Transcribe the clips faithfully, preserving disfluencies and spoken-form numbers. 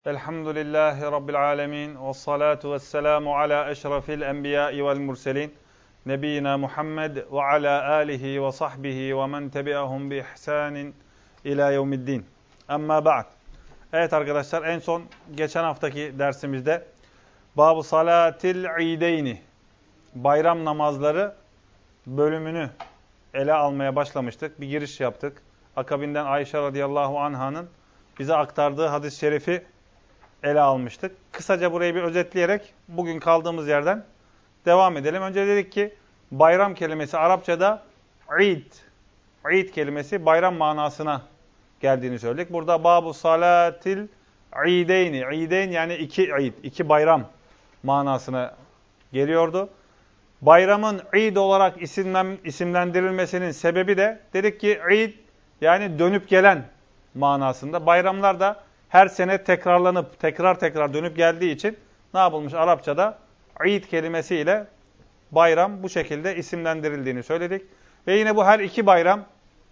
Elhamdülillahi Rabbil alemin. Ve salatu ve selamu ala eşrafil enbiyai vel murselin. Nebiyyina Muhammed ve ala alihi ve sahbihi ve men tebi'ahum bi ihsanin ila yevmiddin. Amma ba'd. Evet arkadaşlar, en son geçen haftaki dersimizde Bab-ı Salatil İdeyni, bayram namazları bölümünü ele almaya başlamıştık. Bir giriş yaptık. Akabinden Ayşe radıyallahu anh'ın bize aktardığı hadis-i şerifi ele almıştık. Kısaca burayı bir özetleyerek bugün kaldığımız yerden devam edelim. Önce dedik ki bayram kelimesi Arapçada İd. İd kelimesi bayram manasına geldiğini söyledik. Burada Bab-ı Salatil İdeyni. İdeyn yani iki İd, iki bayram manasına geliyordu. Bayramın İd olarak isimlendirilmesinin sebebi de dedik ki İd yani dönüp gelen manasında. Bayramlar da her sene tekrarlanıp tekrar tekrar dönüp geldiği için ne yapılmış Arapçada? İd kelimesiyle bayram bu şekilde isimlendirildiğini söyledik. Ve yine bu her iki bayram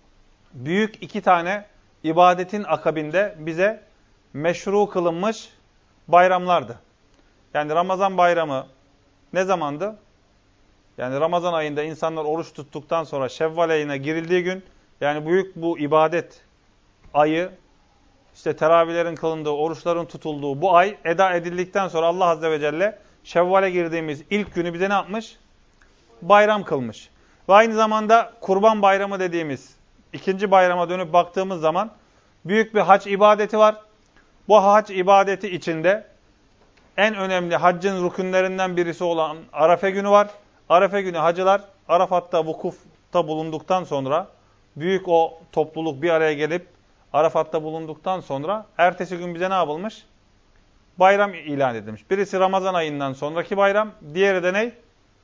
büyük iki tane ibadetin akabinde bize meşru kılınmış bayramlardı. Yani Ramazan bayramı ne zamandı? Yani Ramazan ayında insanlar oruç tuttuktan sonra Şevval ayına girildiği gün, yani büyük bu ibadet ayı, İşte teravihlerin kılındığı, oruçların tutulduğu bu ay eda edildikten sonra Allah Azze ve Celle Şevval'e girdiğimiz ilk günü bize ne yapmış? Bayram kılmış. Ve aynı zamanda Kurban Bayramı dediğimiz ikinci bayrama dönüp baktığımız zaman büyük bir hac ibadeti var. Bu hac ibadeti içinde en önemli haccın rükünlerinden birisi olan Arafe günü var. Arafe günü hacılar Arafat'ta vukufta bulunduktan sonra büyük o topluluk bir araya gelip Arafat'ta bulunduktan sonra ertesi gün bize ne yapılmış? Bayram ilan edilmiş. Birisi Ramazan ayından sonraki bayram, diğeri de ne?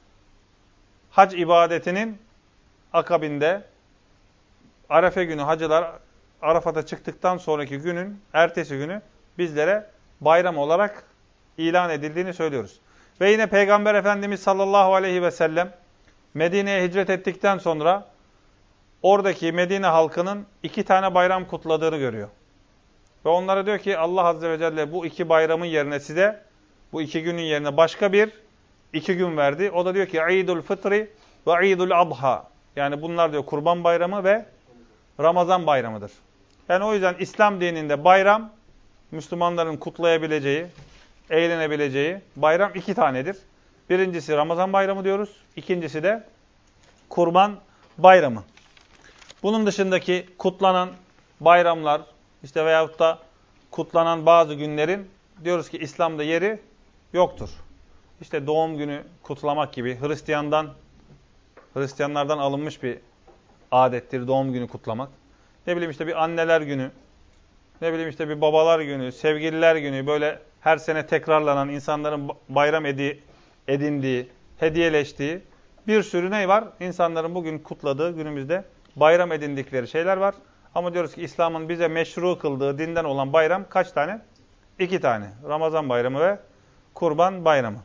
Hac ibadetinin akabinde Arafe günü hacılar Arafat'a çıktıktan sonraki günün ertesi günü bizlere bayram olarak ilan edildiğini söylüyoruz. Ve yine Peygamber Efendimiz sallallahu aleyhi ve sellem Medine'ye hicret ettikten sonra oradaki Medine halkının iki tane bayram kutladığını görüyor. Ve onlara diyor ki Allah Azze ve Celle bu iki bayramın yerine size, bu iki günün yerine başka bir iki gün verdi. O da diyor ki İdul Fıtri ve İdul Adha. Yani bunlar diyor Kurban Bayramı ve Ramazan Bayramıdır. Yani o yüzden İslam dininde bayram, Müslümanların kutlayabileceği, eğlenebileceği bayram iki tanedir. Birincisi Ramazan Bayramı diyoruz. İkincisi de Kurban Bayramı. Bunun dışındaki kutlanan bayramlar, işte veyahut da kutlanan bazı günlerin diyoruz ki İslam'da yeri yoktur. İşte doğum günü kutlamak gibi Hristiyandan, Hristiyanlardan alınmış bir adettir doğum günü kutlamak. Ne bileyim işte bir anneler günü, ne bileyim işte bir babalar günü, sevgililer günü, böyle her sene tekrarlanan insanların bayram edi, edindiği, hediyeleştiği bir sürü ne var? İnsanların bugün kutladığı günümüzde bayram edindikleri şeyler var. Ama diyoruz ki İslam'ın bize meşru kıldığı dinden olan bayram kaç tane? İki tane. Ramazan bayramı ve Kurban bayramı.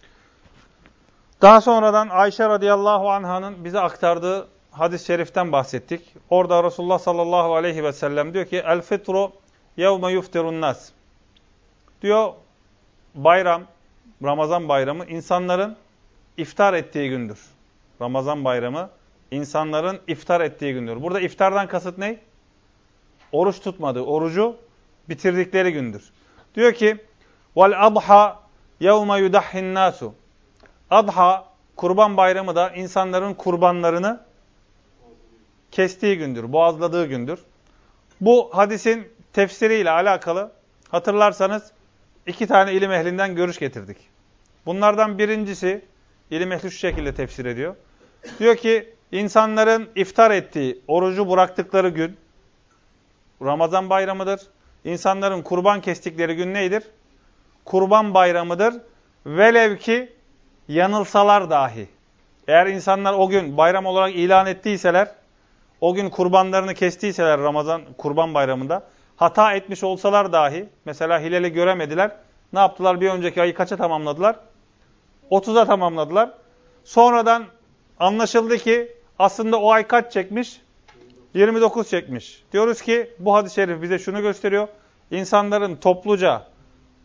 Daha sonradan Ayşe radıyallahu anh'ın bize aktardığı hadis-i şeriften bahsettik. Orada Resulullah sallallahu aleyhi ve sellem diyor ki El fitru yevme yuftirun nas. Diyor bayram, Ramazan bayramı insanların iftar ettiği gündür. Ramazan bayramı İnsanların iftar ettiği gündür. Burada iftardan kasıt ne? Oruç tutmadığı, orucu bitirdikleri gündür. Diyor ki vel adha yevme yudahhin nasu. Adha, Kurban Bayramı da insanların kurbanlarını kestiği gündür, boğazladığı gündür. Bu hadisin tefsiriyle alakalı hatırlarsanız iki tane ilim ehlinden görüş getirdik. Bunlardan birincisi ilim ehli şu şekilde tefsir ediyor. Diyor ki İnsanların iftar ettiği, orucu bıraktıkları gün Ramazan bayramıdır. İnsanların kurban kestikleri gün neydir? Kurban bayramıdır. Velev ki yanılsalar dahi. Eğer insanlar o gün bayram olarak ilan ettiyseler, o gün kurbanlarını kestiyseler Ramazan kurban bayramında, hata etmiş olsalar dahi, mesela hilali göremediler, ne yaptılar? Bir önceki ayı kaça tamamladılar? otuza tamamladılar. Sonradan anlaşıldı ki aslında o ay kaç çekmiş? yirmi dokuz çekmiş. Diyoruz ki bu hadis-i şerif bize şunu gösteriyor. İnsanların topluca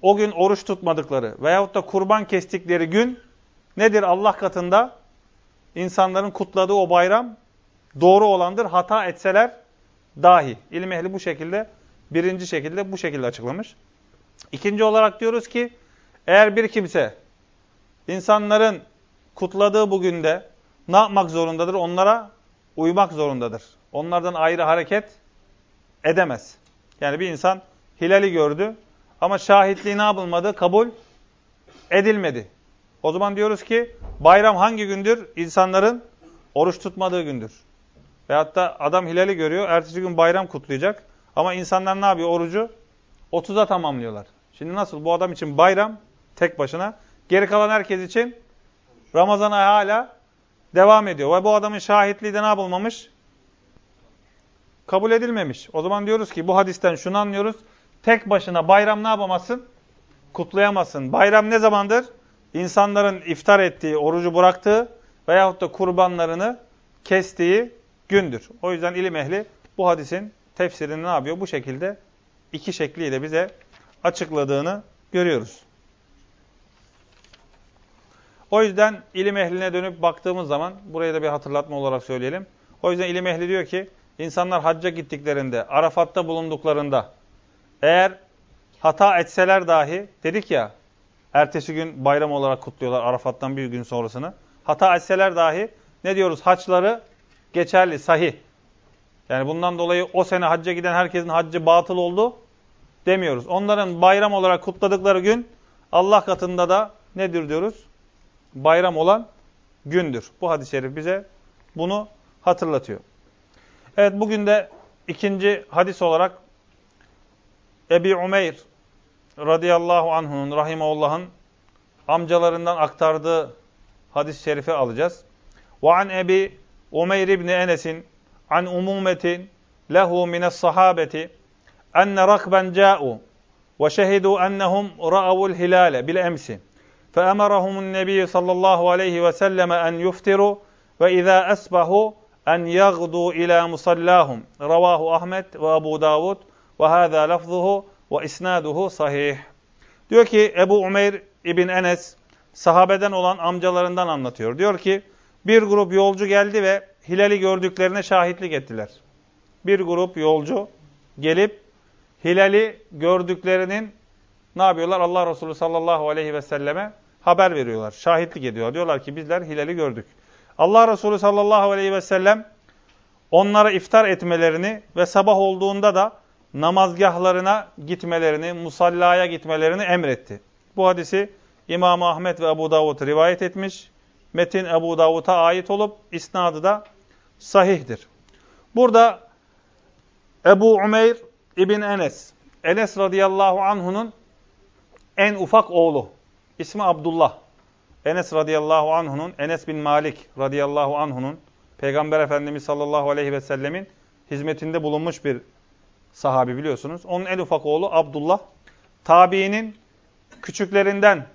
o gün oruç tutmadıkları veyahut da kurban kestikleri gün nedir Allah katında? İnsanların kutladığı o bayram doğru olandır. Hata etseler dahi. İlim ehli bu şekilde, birinci şekilde bu şekilde açıklamış. İkinci olarak diyoruz ki, eğer bir kimse insanların kutladığı bugün de ne yapmak zorundadır? Onlara uymak zorundadır. Onlardan ayrı hareket edemez. Yani bir insan hilali gördü ama şahitliği ne yapılmadı? Kabul edilmedi. O zaman diyoruz ki bayram hangi gündür? İnsanların oruç tutmadığı gündür. Veyahut da adam hilali görüyor, ertesi gün bayram kutlayacak. Ama insanlar ne yapıyor? Orucu otuza tamamlıyorlar. Şimdi nasıl? Bu adam için bayram tek başına. Geri kalan herkes için Ramazan'a hala devam ediyor. Ve bu adamın şahitliği de ne yapılmamış? Kabul edilmemiş. O zaman diyoruz ki bu hadisten şunu anlıyoruz. Tek başına bayram ne yapamazsın? Kutlayamazsın. Bayram ne zamandır? İnsanların iftar ettiği, orucu bıraktığı veyahut da kurbanlarını kestiği gündür. O yüzden ilim ehli bu hadisin tefsirini ne yapıyor? Bu şekilde iki şekliyle bize açıkladığını görüyoruz. O yüzden ilim ehline dönüp baktığımız zaman, buraya da bir hatırlatma olarak söyleyelim. O yüzden ilim ehli diyor ki, insanlar hacca gittiklerinde, Arafat'ta bulunduklarında, eğer hata etseler dahi, dedik ya, ertesi gün bayram olarak kutluyorlar Arafat'tan bir gün sonrasını. Hata etseler dahi, ne diyoruz? Haçları geçerli, sahih. Yani bundan dolayı o sene hacca giden herkesin haccı batıl oldu demiyoruz. Onların bayram olarak kutladıkları gün, Allah katında da nedir diyoruz? Bayram olan gündür. Bu hadis-i şerif bize bunu hatırlatıyor. Evet, bugün de ikinci hadis olarak Ebi Umeyr radıyallahu anh'un, rahimehullah'ın amcalarından aktardığı hadis-i şerifi alacağız. وَعَنْ Ebi Umeyr ibn Enes'in an umumetin lehu mines sahabeti enne rakben câ'u ve şehidû ennehum ra'avul hilâle bil emsi فَأَمَرَهُمُ النَّبِيُّ صَلَّى اللّٰهُ عَلَيْهِ وَسَلَّمَ أَنْ يُفْتِرُوا وَإِذَا أَسْبَحُوا أَنْ يَغْدُوا إِلَى مُصَلَّاهُمْ رَوَاهُ أَحْمَدْ وَأَبُو دَاوُدْ وَهَذَا لَفْظُهُ وَإِسْنَادُهُ صَحِيحٌ. Diyor ki Ebu Umeyr İbn Enes sahabeden olan amcalarından anlatıyor. Diyor ki bir grup yolcu geldi ve hilali gördüklerine şahitlik ettiler. Bir grup yolcu gelip hilali gördüklerinin ne yapıyorlar? Allah Resulü sallallahu aleyhi ve selleme haber veriyorlar. Şahitlik ediyorlar. Diyorlar ki bizler hilali gördük. Allah Resulü sallallahu aleyhi ve sellem onlara iftar etmelerini ve sabah olduğunda da namazgahlarına gitmelerini, musallaya gitmelerini emretti. Bu hadisi İmam Ahmed ve Ebu Davud rivayet etmiş. Metin Ebu Davud'a ait olup isnadı da sahihtir. Burada Ebu Umeyr İbn Enes, Enes radıyallahu anh'unun en ufak oğlu. İsmi Abdullah. Enes radıyallahu anh'unun, Enes bin Malik radıyallahu anh'unun, Peygamber Efendimiz sallallahu aleyhi ve sellemin hizmetinde bulunmuş bir sahabi biliyorsunuz. Onun en ufak oğlu Abdullah. Tabiinin küçüklerinden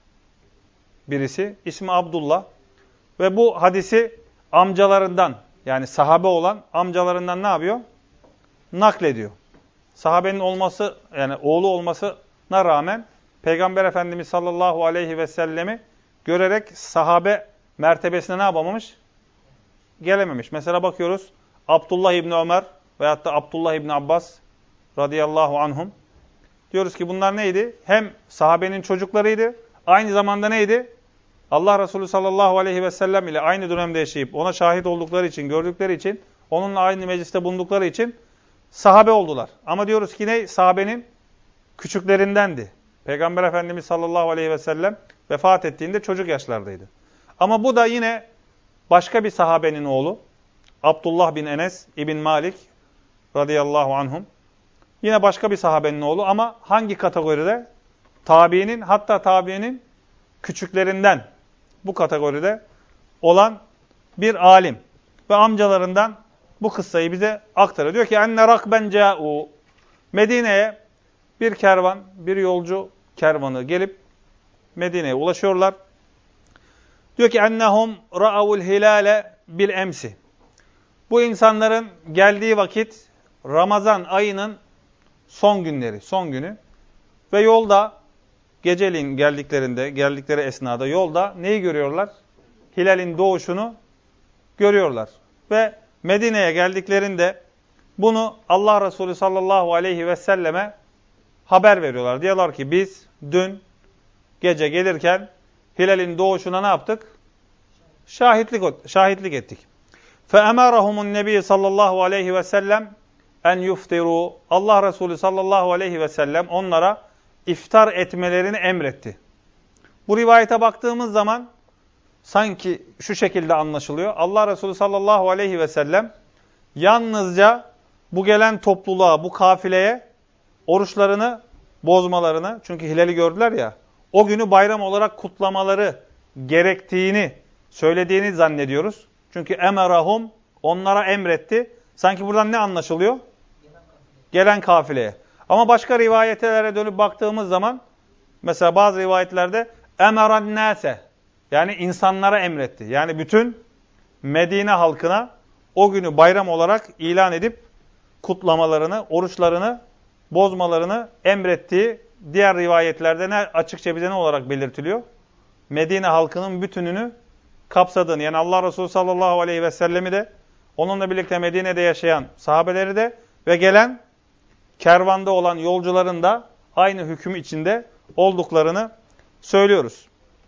birisi. İsmi Abdullah. Ve bu hadisi amcalarından, yani sahabe olan amcalarından ne yapıyor? Naklediyor. Sahabenin olması, yani oğlu olmasına rağmen Peygamber Efendimiz sallallahu aleyhi ve sellemi görerek sahabe mertebesine ne yapamamış? Gelememiş. Mesela bakıyoruz Abdullah İbni Ömer veyahut da Abdullah İbni Abbas radıyallahu anhum. Diyoruz ki bunlar neydi? Hem sahabenin çocuklarıydı, aynı zamanda neydi? Allah Resulü sallallahu aleyhi ve sellem ile aynı dönemde yaşayıp ona şahit oldukları için, gördükleri için, onunla aynı mecliste bulundukları için sahabe oldular. Ama diyoruz ki ne? Sahabenin küçüklerindendi. Peygamber Efendimiz sallallahu aleyhi ve sellem vefat ettiğinde çocuk yaşlardaydı. Ama bu da yine başka bir sahabenin oğlu. Abdullah bin Enes İbn Malik radıyallahu anhum. Yine başka bir sahabenin oğlu ama hangi kategoride? Tabiinin, hatta tabiinin küçüklerinden, bu kategoride olan bir alim. Ve amcalarından bu kıssayı bize aktarıyor. Diyor ki enne rakben câ'u. Medine'ye bir kervan, bir yolcu kervanı gelip Medine'ye ulaşıyorlar. Diyor ki ennehum ra'avul hilale bil emsi. Bu insanların geldiği vakit Ramazan ayının son günleri, son günü ve yolda geceliğin geldiklerinde, geldikleri esnada yolda neyi görüyorlar? Hilalin doğuşunu görüyorlar. Ve Medine'ye geldiklerinde bunu Allah Resulü sallallahu aleyhi ve selleme haber veriyorlar. Diyorlar ki biz dün gece gelirken hilalin doğuşuna ne yaptık? Şahitlik, şahitlik ettik. فَاَمَرَهُمُ النَّبِيِّ sallallahu aleyhi ve sellem en yuftiru. Allah Resulü sallallahu aleyhi ve sellem onlara iftar etmelerini emretti. Bu rivayete baktığımız zaman sanki şu şekilde anlaşılıyor. Allah Resulü sallallahu aleyhi ve sellem yalnızca bu gelen topluluğa, bu kafileye oruçlarını bozmalarını, çünkü hilali gördüler ya, o günü bayram olarak kutlamaları gerektiğini söylediğini zannediyoruz. Çünkü emerahum, onlara emretti. Sanki buradan ne anlaşılıyor? Gelen kafileye. Ama başka rivayetlere dönüp baktığımız zaman, mesela bazı rivayetlerde emeran nase, yani insanlara emretti. Yani bütün Medine halkına o günü bayram olarak ilan edip kutlamalarını, oruçlarını bozmalarını emrettiği diğer rivayetlerde ne açıkça bize ne olarak belirtiliyor? Medine halkının bütününü kapsadığını, yani Allah Resulü sallallahu aleyhi ve sellemi de, onunla birlikte Medine'de yaşayan sahabeleri de ve gelen kervanda olan yolcuların da aynı hüküm içinde olduklarını söylüyoruz.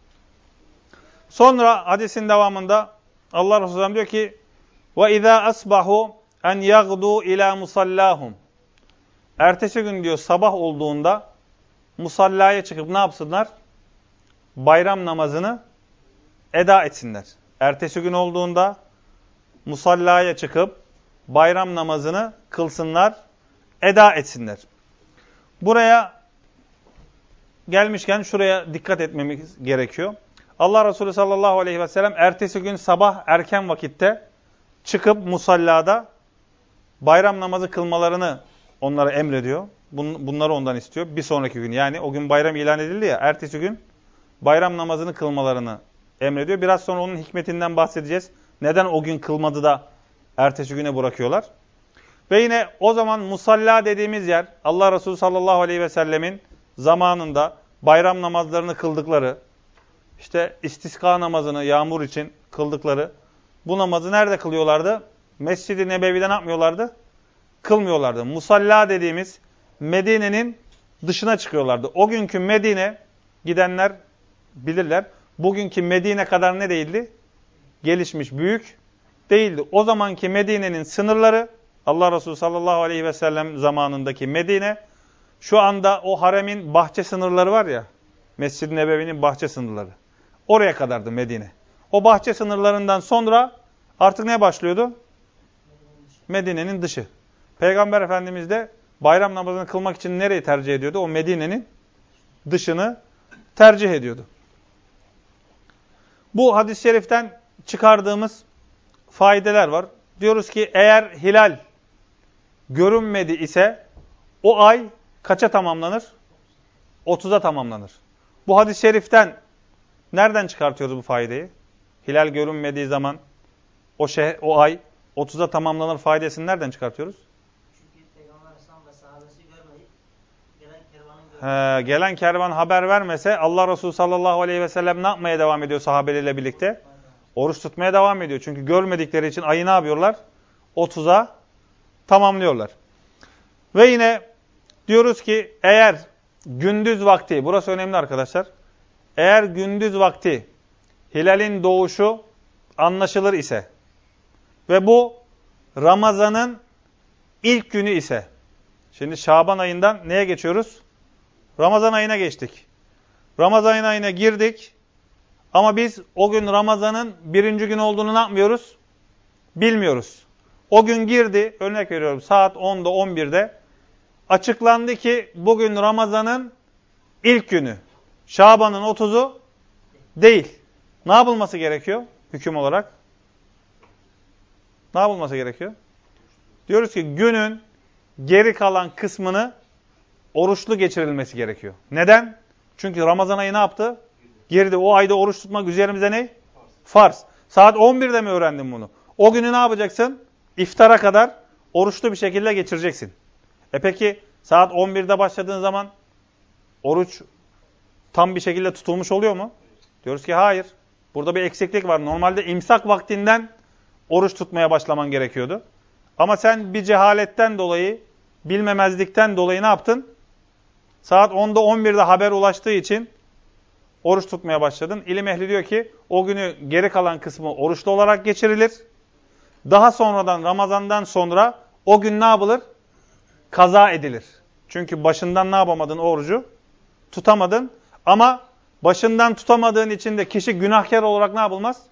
Sonra hadisin devamında Allah Resulü diyor ki وَاِذَا أَصْبَحُوا اَنْ يَغْدُوا اِلَى مُصَلَّاهُمْ. Ertesi gün diyor sabah olduğunda musallaya çıkıp ne yapsınlar? Bayram namazını eda etsinler. Ertesi gün olduğunda musallaya çıkıp bayram namazını kılsınlar, eda etsinler. Buraya gelmişken şuraya dikkat etmemiz gerekiyor. Allah Resulü sallallahu aleyhi ve sellem ertesi gün sabah erken vakitte çıkıp musallada bayram namazı kılmalarını onlara emrediyor. Bunları ondan istiyor. Bir sonraki gün, yani o gün bayram ilan edildi ya, ertesi gün bayram namazını kılmalarını emrediyor. Biraz sonra onun hikmetinden bahsedeceğiz. Neden o gün kılmadı da ertesi güne bırakıyorlar? Ve yine o zaman musalla dediğimiz yer, Allah Resulü sallallahu aleyhi ve sellemin zamanında bayram namazlarını kıldıkları, işte istiska namazını yağmur için kıldıkları, bu namazı nerede kılıyorlardı? Mescid-i Nebevi'de ne yapmıyorlardı? Kılmıyorlardı. Musalla dediğimiz Medine'nin dışına çıkıyorlardı. O günkü Medine, gidenler bilirler, bugünkü Medine kadar ne değildi? Gelişmiş, büyük değildi. O zamanki Medine'nin sınırları, Allah Resulü sallallahu aleyhi ve sellem zamanındaki Medine, şu anda o haremin bahçe sınırları var ya, Mescid-i Nebevi'nin bahçe sınırları. Oraya kadardı Medine. O bahçe sınırlarından sonra artık ne başlıyordu? Medine'nin dışı. Peygamber Efendimiz de bayram namazını kılmak için nereyi tercih ediyordu? O Medine'nin dışını tercih ediyordu. Bu hadis-i şeriften çıkardığımız faydeler var. Diyoruz ki eğer hilal görünmedi ise o ay kaça tamamlanır? otuza tamamlanır. Bu hadis-i şeriften nereden çıkartıyoruz bu faydeyi? Hilal görünmediği zaman o, şeh, o ay otuza tamamlanır faydasını nereden çıkartıyoruz? Çünkü Peygamber Aleyhisselam ve sahabesi görmeyip gelen kervanın He, gelen kervan haber vermese Allah Resulü sallallahu aleyhi ve sellem ne yapmaya devam ediyor sahabeleriyle birlikte? Oruç tutmaya devam ediyor. Çünkü görmedikleri için ayı ne yapıyorlar? otuza tamamlıyorlar. Ve yine diyoruz ki eğer gündüz vakti, burası önemli arkadaşlar. Eğer gündüz vakti hilalin doğuşu anlaşılır ise ve bu Ramazan'ın ilk günü ise, şimdi Şaban ayından neye geçiyoruz? Ramazan ayına geçtik. Ramazan ayına girdik ama biz o gün Ramazan'ın birinci gün olduğunu ne yapmıyoruz? Bilmiyoruz. O gün girdi, örnek veriyorum saat onda on birde açıklandı ki bugün Ramazan'ın ilk günü. Şaban'ın otuzu değil. Ne yapılması gerekiyor hüküm olarak? Ne yapılması gerekiyor? Diyoruz ki günün geri kalan kısmını oruçlu geçirilmesi gerekiyor. Neden? Çünkü Ramazan ayı ne yaptı? Girdi. O ayda oruç tutmak üzerimize ne? Farz. Saat on birde mi öğrendin bunu? O günü ne yapacaksın? İftara kadar oruçlu bir şekilde geçireceksin. E peki saat on birde başladığın zaman oruç tam bir şekilde tutulmuş oluyor mu? Diyoruz ki hayır. Burada bir eksiklik var. Normalde imsak vaktinden oruç tutmaya başlaman gerekiyordu. Ama sen bir cehaletten dolayı, bilmemezlikten dolayı ne yaptın? Saat onda on birde haber ulaştığı için oruç tutmaya başladın. İlim ehli diyor ki o günü geri kalan kısmı oruçlu olarak geçirilir. Daha sonradan Ramazan'dan sonra o gün ne yapılır? Kaza edilir. Çünkü başından ne yapamadın orucu? Tutamadın. Ama başından tutamadığın için de kişi günahkar olarak ne yapılmaz?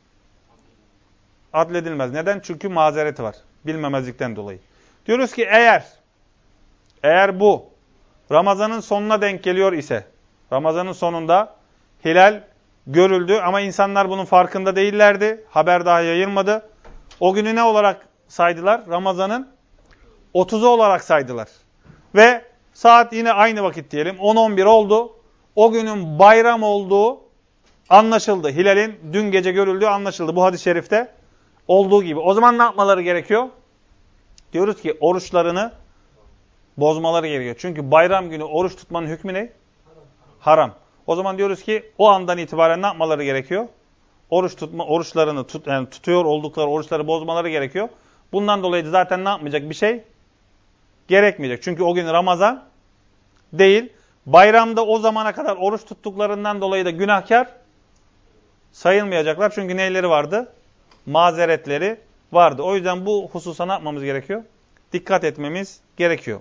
Adledilmez. Neden? Çünkü mazereti var. Bilmemezlikten dolayı. Diyoruz ki eğer eğer bu Ramazan'ın sonuna denk geliyor ise, Ramazan'ın sonunda hilal görüldü ama insanlar bunun farkında değillerdi. Haber daha yayılmadı. O günü ne olarak saydılar? Ramazan'ın otuzu olarak saydılar. Ve saat yine aynı vakit diyelim. on on bir oldu. O günün bayram olduğu anlaşıldı. Hilal'in dün gece görüldüğü anlaşıldı. Bu hadis-i şerifte olduğu gibi. O zaman ne yapmaları gerekiyor? Diyoruz ki oruçlarını bozmaları gerekiyor. Çünkü bayram günü oruç tutmanın hükmü ne? Haram. O zaman diyoruz ki o andan itibaren ne yapmaları gerekiyor? Oruç tutma, oruçlarını tut, yani tutuyor oldukları oruçları bozmaları gerekiyor. Bundan dolayı zaten ne yapmayacak? Bir şey gerekmeyecek. Çünkü o gün Ramazan değil. Bayramda o zamana kadar oruç tuttuklarından dolayı da günahkar sayılmayacaklar. Çünkü neyleri vardı? Mazeretleri vardı. O yüzden bu hususa ne yapmamız gerekiyor? Dikkat etmemiz gerekiyor.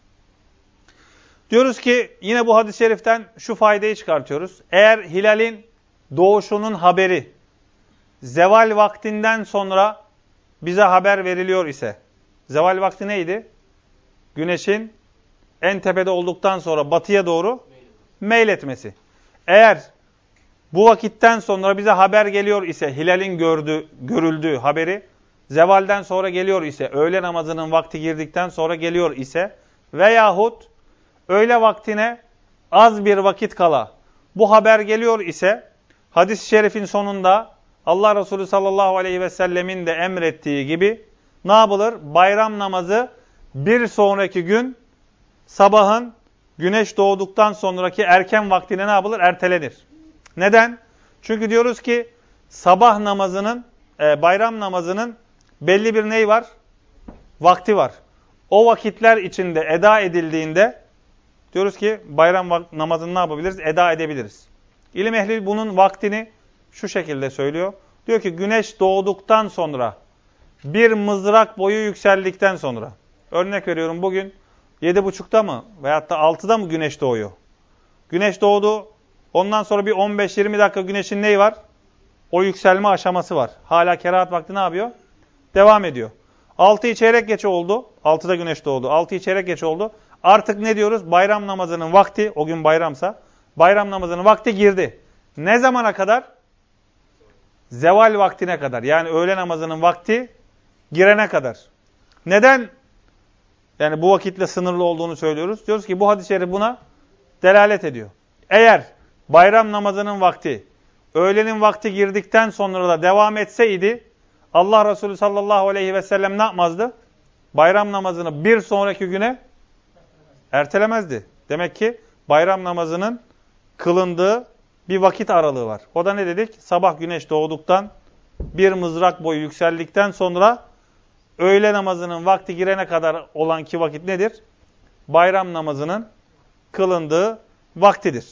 Diyoruz ki yine bu hadis-i şeriften şu faydayı çıkartıyoruz. Eğer hilalin doğuşunun haberi zeval vaktinden sonra bize haber veriliyor ise, zeval vakti neydi? Güneşin en tepede olduktan sonra batıya doğru meyletmesi. Eğer bu vakitten sonra bize haber geliyor ise, hilalin gördüğü, görüldüğü haberi zevalden sonra geliyor ise, öğle namazının vakti girdikten sonra geliyor ise veyahut öğle vaktine az bir vakit kala bu haber geliyor ise, hadis-i şerifin sonunda Allah Resulü sallallahu aleyhi ve sellemin de emrettiği gibi ne yapılır? Bayram namazı bir sonraki gün sabahın güneş doğduktan sonraki erken vaktine ne yapılır? Ertelenir. Neden? Çünkü diyoruz ki sabah namazının, e, bayram namazının belli bir ney var? Vakti var. O vakitler içinde eda edildiğinde diyoruz ki bayram namazını ne yapabiliriz? Eda edebiliriz. İlim ehli bunun vaktini şu şekilde söylüyor. Diyor ki güneş doğduktan sonra bir mızrak boyu yükseldikten sonra, örnek veriyorum bugün yedi buçukta mı veyahut da altıda mı güneş doğuyor? Güneş doğdu. Ondan sonra bir on beş yirmi dakika güneşin neyi var? O yükselme aşaması var. Hala kerahat vakti ne yapıyor? Devam ediyor. altıyı çeyrek geçe oldu. altıda güneş doğdu. altıyı çeyrek geçe oldu. Artık ne diyoruz? Bayram namazının vakti, o gün bayramsa, bayram namazının vakti girdi. Ne zamana kadar? Zeval vaktine kadar. Yani öğle namazının vakti girene kadar. Neden? Yani bu vakitle sınırlı olduğunu söylüyoruz. Diyoruz ki bu hadis-i şerif buna delalet ediyor. Eğer bayram namazının vakti, öğlenin vakti girdikten sonra da devam etseydi, Allah Resulü sallallahu aleyhi ve sellem ne yapmazdı? Bayram namazını bir sonraki güne ertelemezdi. Demek ki bayram namazının kılındığı bir vakit aralığı var. O da ne dedik? Sabah güneş doğduktan bir mızrak boyu yükseldikten sonra öğle namazının vakti girene kadar olan ki vakit nedir? Bayram namazının kılındığı vaktidir.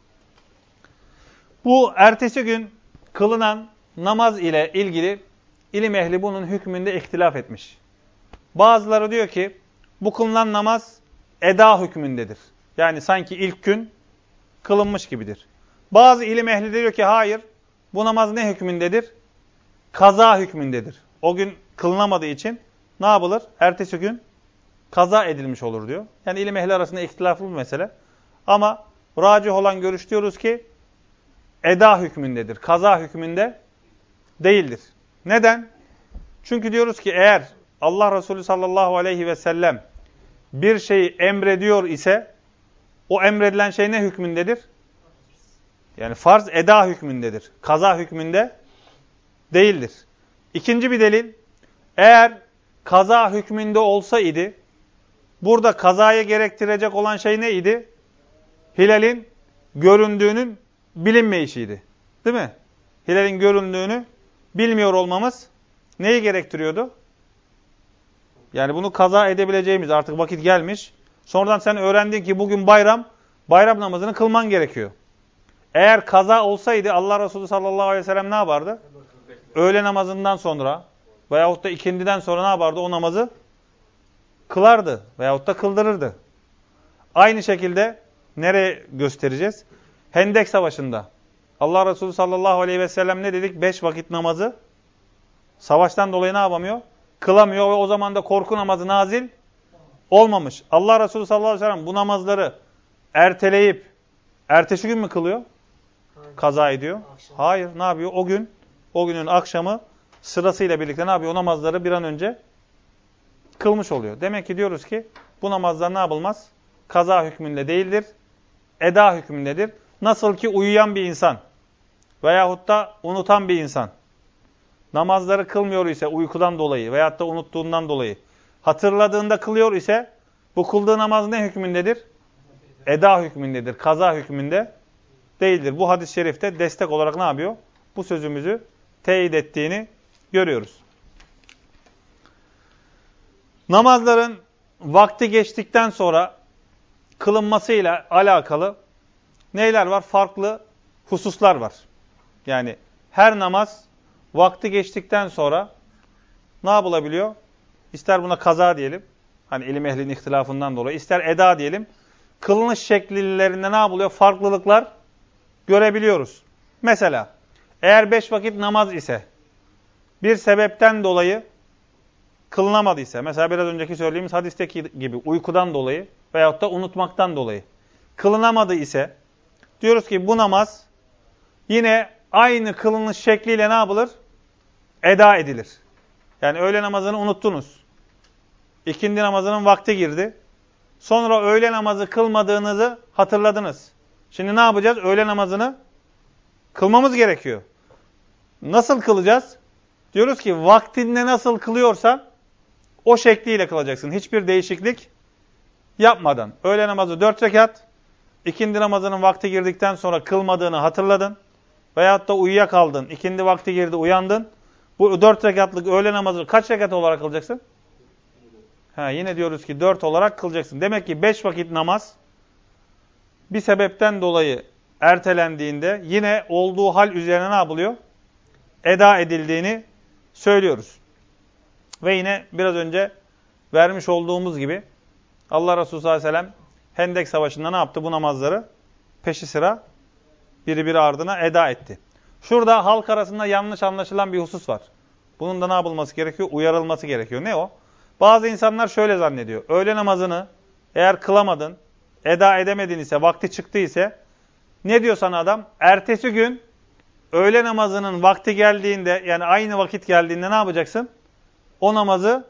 Bu ertesi gün kılınan namaz ile ilgili ilim ehli bunun hükmünde ihtilaf etmiş. Bazıları diyor ki bu kılınan namaz eda hükmündedir. Yani sanki ilk gün kılınmış gibidir. Bazı ilim ehli diyor ki hayır, bu namaz ne hükmündedir? Kaza hükmündedir. O gün kılınamadığı için ne yapılır? Ertesi gün kaza edilmiş olur diyor. Yani ilim ehli arasında ihtilaflı bir mesele. Ama racih olan görüş diyoruz ki eda hükmündedir. Kaza hükmünde değildir. Neden? Çünkü diyoruz ki eğer Allah Resulü sallallahu aleyhi ve sellem bir şeyi emrediyor ise o emredilen şey ne hükmündedir? Yani farz eda hükmündedir. Kaza hükmünde değildir. İkinci bir delil, eğer kaza hükmünde olsaydı, burada kazaya gerektirecek olan şey neydi? Hilalin göründüğünün bilinmeyişiydi. Değil mi? Hilalin göründüğünü bilmiyor olmamız neyi gerektiriyordu? Yani bunu kaza edebileceğimiz artık vakit gelmiş. Sonradan sen öğrendin ki bugün bayram, bayram namazını kılman gerekiyor. Eğer kaza olsaydı Allah Resulü sallallahu aleyhi ve sellem ne yapardı? Öğle namazından sonra veyahut da ikindiden sonra ne yapardı? O namazı kılardı veyahut da kıldırırdı. Aynı şekilde nereye göstereceğiz? Hendek Savaşı'nda. Allah Resulü sallallahu aleyhi ve sellem ne dedik? Beş vakit namazı savaştan dolayı ne yapamıyor? Kılamıyor ve o zaman da korku namazı nazil olmamış. Allah Resulü sallallahu aleyhi ve sellem bu namazları erteleyip ertesi gün mü kılıyor? Hayır. Kaza ediyor. Akşam. Hayır. Ne yapıyor? O gün, o günün akşamı sırasıyla birlikte ne yapıyor? O namazları bir an önce kılmış oluyor. Demek ki diyoruz ki bu namazlar ne yapılmaz? Kaza hükmünde değildir. Eda hükmündedir. Nasıl ki uyuyan bir insan veyahut da unutan bir insan namazları kılmıyor ise uykudan dolayı veyahut da unuttuğundan dolayı hatırladığında kılıyor ise bu kıldığı namaz ne hükmündedir? Eda hükmündedir. Kaza hükmünde değildir. Bu hadis-i şerifte destek olarak ne yapıyor? Bu sözümüzü teyit ettiğini görüyoruz. Namazların vakti geçtikten sonra kılınmasıyla alakalı neyler var? Farklı hususlar var. Yani her namaz vakti geçtikten sonra ne yapılabiliyor? İster buna kaza diyelim. Hani ilim ehlinin ihtilafından dolayı. İster eda diyelim. Kılınış şekillerinde ne yapılıyor? Farklılıklar görebiliyoruz. Mesela eğer beş vakit namaz ise bir sebepten dolayı kılınamadıysa, mesela biraz önceki söylediğimiz hadisteki gibi uykudan dolayı veyahut da unutmaktan dolayı kılınamadı ise diyoruz ki bu namaz yine aynı kılınış şekliyle ne yapılır? Eda edilir. Yani öğle namazını unuttunuz. İkindi namazının vakti girdi. Sonra öğle namazı kılmadığınızı hatırladınız. Şimdi ne yapacağız? Öğle namazını kılmamız gerekiyor. Nasıl kılacağız? Diyoruz ki vaktinde nasıl kılıyorsan o şekliyle kılacaksın. Hiçbir değişiklik yapmadan. Öğle namazı dört rekat. İkindi namazının vakti girdikten sonra kılmadığını hatırladın. Veyahut da uyuyakaldın. İkindi vakti girdi uyandın. Bu dört rekatlık öğle namazını kaç rekat olarak kılacaksın? Ha, yine diyoruz ki dört olarak kılacaksın. Demek ki beş vakit namaz bir sebepten dolayı ertelendiğinde yine olduğu hal üzerine ne yapılıyor? Eda edildiğini söylüyoruz. Ve yine biraz önce vermiş olduğumuz gibi Allah Resulü sallallahu aleyhi ve sellem Hendek Savaşı'nda ne yaptı? Bu namazları peşi sıra biri biri ardına eda etti. Şurada halk arasında yanlış anlaşılan bir husus var. Bunun da ne yapılması gerekiyor? Uyarılması gerekiyor. Ne o? Bazı insanlar şöyle zannediyor. Öğle namazını eğer kılamadın, eda edemedin ise, vakti çıktı ise ne diyor sana adam? Ertesi gün öğle namazının vakti geldiğinde, yani aynı vakit geldiğinde ne yapacaksın? O namazı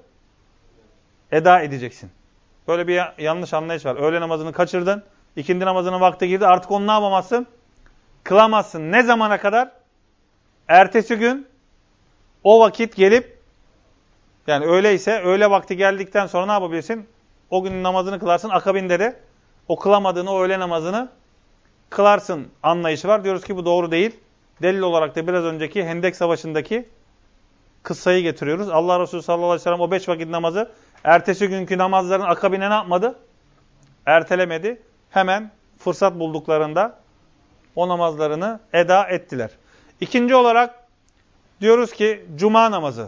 eda edeceksin. Böyle bir yanlış anlayış var. Öğle namazını kaçırdın, ikindi namazının vakti girdi, artık onu ne yapamazsın? Kılamazsın. Ne zamana kadar? Ertesi gün o vakit gelip, yani öyleyse öğle vakti geldikten sonra ne yapabilirsin? O günün namazını kılarsın. Akabinde de o kılamadığını, o öğle namazını kılarsın anlayışı var. Diyoruz ki bu doğru değil. Delil olarak da biraz önceki Hendek Savaşı'ndaki kıssayı getiriyoruz. Allah Resulü sallallahu aleyhi ve sellem o beş vakit namazı ertesi günkü namazların akabine ne yapmadı? Ertelemedi. Hemen fırsat bulduklarında o namazlarını eda ettiler. İkinci olarak diyoruz ki cuma namazı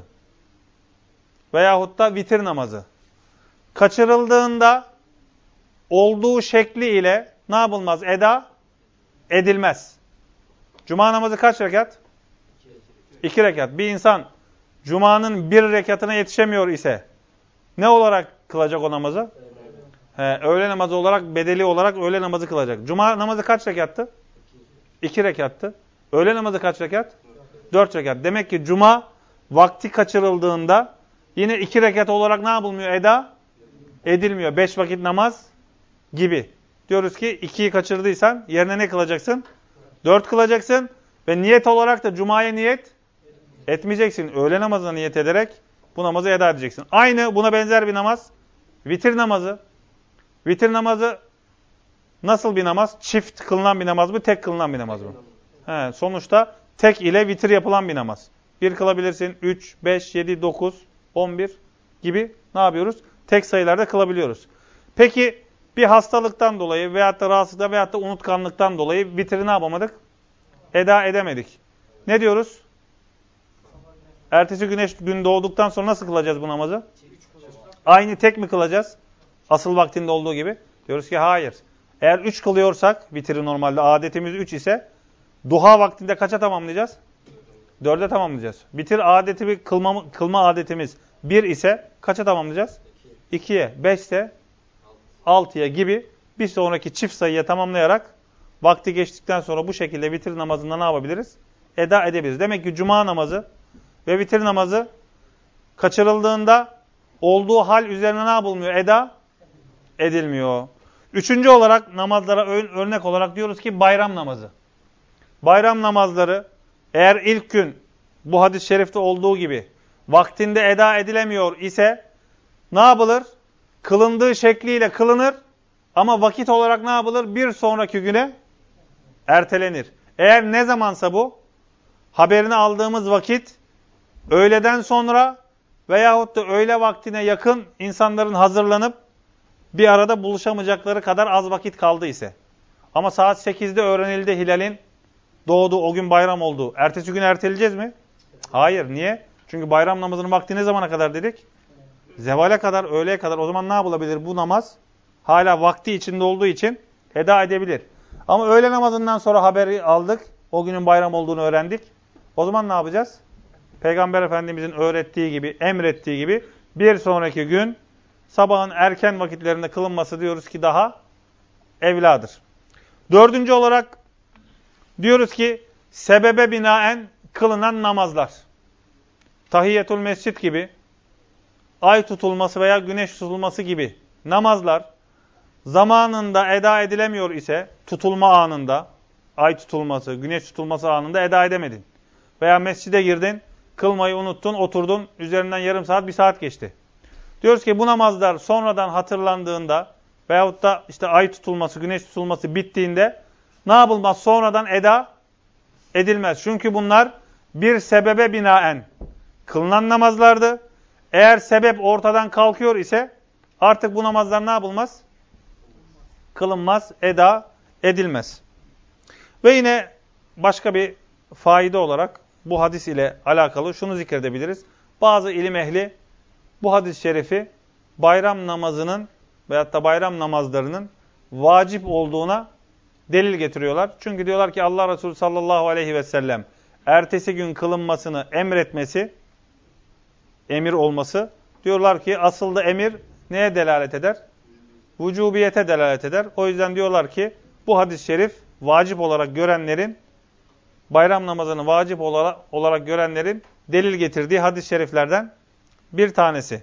veyahut da vitir namazı kaçırıldığında olduğu şekliyle ne yapılmaz? Eda edilmez. Cuma namazı kaç rekat? İki rekat. Bir insan cumanın bir rekatına yetişemiyor ise ne olarak kılacak o namazı? He, öğle namazı olarak, bedeli olarak öğle namazı kılacak. Cuma namazı kaç rekattı? İki rekattı. Öğle namazı kaç rekat? Dört rekat. Demek ki cuma vakti kaçırıldığında yine iki rekat olarak ne yapılmıyor? Eda edilmiyor. Beş vakit namaz gibi. Diyoruz ki ikiyi kaçırdıysan yerine ne kılacaksın? Dört kılacaksın. Ve niyet olarak da cumaya niyet etmeyeceksin. Öğle namazına niyet ederek bu namazı eda edeceksin. Aynı buna benzer bir namaz. Vitir namazı. Vitir namazı Nasıl bir namaz? Çift kılınan bir namaz mı? Tek kılınan bir namaz mı? He, sonuçta tek ile vitir yapılan bir namaz. Bir kılabilirsin. üç, beş, yedi, dokuz, on bir gibi ne yapıyoruz? Tek sayılarda kılabiliyoruz. Peki bir hastalıktan dolayı veyahut da rahatsızlıktan veyahut da unutkanlıktan dolayı vitri ne yapamadık? Eda edemedik. Ne diyoruz? Ertesi güneş gün doğduktan sonra nasıl kılacağız bu namazı? Aynı tek mi kılacağız? Asıl vaktinde olduğu gibi. Diyoruz ki hayır. Eğer üç kılıyorsak, vitri normalde adetimiz üç ise duha vaktinde kaça tamamlayacağız? dörde tamamlayacağız. Vitir adeti bir kılma, kılma adetimiz bir ise kaça tamamlayacağız? ikiye, beş ise altıya gibi bir sonraki çift sayıya tamamlayarak vakti geçtikten sonra bu şekilde vitir namazında ne yapabiliriz? Eda edebiliriz. Demek ki cuma namazı ve vitir namazı kaçırıldığında olduğu hal üzerine ne yapılmıyor? Eda edilmiyor. Üçüncü olarak namazlara örnek olarak diyoruz ki bayram namazı. Bayram namazları eğer ilk gün bu hadis-i şerifte olduğu gibi vaktinde eda edilemiyor ise ne yapılır? Kılındığı şekliyle kılınır ama vakit olarak ne yapılır? Bir sonraki güne ertelenir. Eğer ne zamansa bu haberini aldığımız vakit öğleden sonra veyahut da öğle vaktine yakın insanların hazırlanıp bir arada buluşamayacakları kadar az vakit kaldı ise. Ama saat sekizde öğrenildi hilalin doğdu, o gün bayram oldu. Ertesi gün erteleyeceğiz mi? Hayır. Niye? Çünkü bayram namazının vakti ne zamana kadar dedik? Zevale kadar, öğleye kadar. O zaman ne yapılabilir? Bu namaz hala vakti içinde olduğu için eda edebilir. Ama öğle namazından sonra haberi aldık. O günün bayram olduğunu öğrendik. O zaman ne yapacağız? Peygamber Efendimizin öğrettiği gibi, emrettiği gibi bir sonraki gün sabahın erken vakitlerinde kılınması diyoruz ki daha evladır. Dördüncü olarak diyoruz ki sebebe binaen kılınan namazlar. Tahiyyetül mescid gibi, ay tutulması veya güneş tutulması gibi namazlar zamanında eda edilemiyor ise tutulma anında, ay tutulması, güneş tutulması anında eda edemedin. Veya mescide girdin, kılmayı unuttun, oturdun, üzerinden yarım saat, bir saat geçti. Diyoruz ki bu namazlar sonradan hatırlandığında veyahut da işte ay tutulması, güneş tutulması bittiğinde ne yapılmaz? Sonradan eda edilmez. Çünkü bunlar bir sebebe binaen kılınan namazlardı. Eğer sebep ortadan kalkıyor ise artık bu namazlar ne yapılmaz? Kılınmaz, eda edilmez. Ve yine başka bir faide olarak bu hadis ile alakalı şunu zikredebiliriz. Bazı ilim ehli bu hadis-i şerifi bayram namazının veyahut da bayram namazlarının vacip olduğuna delil getiriyorlar. Çünkü diyorlar ki Allah Resulü sallallahu aleyhi ve sellem ertesi gün kılınmasını emretmesi, emir olması, diyorlar ki asıl da emir neye delalet eder? Vücubiyete delalet eder. O yüzden diyorlar ki bu hadis-i şerif vacip olarak görenlerin, bayram namazını vacip olarak, olarak görenlerin delil getirdiği hadis-i şeriflerden bir tanesi.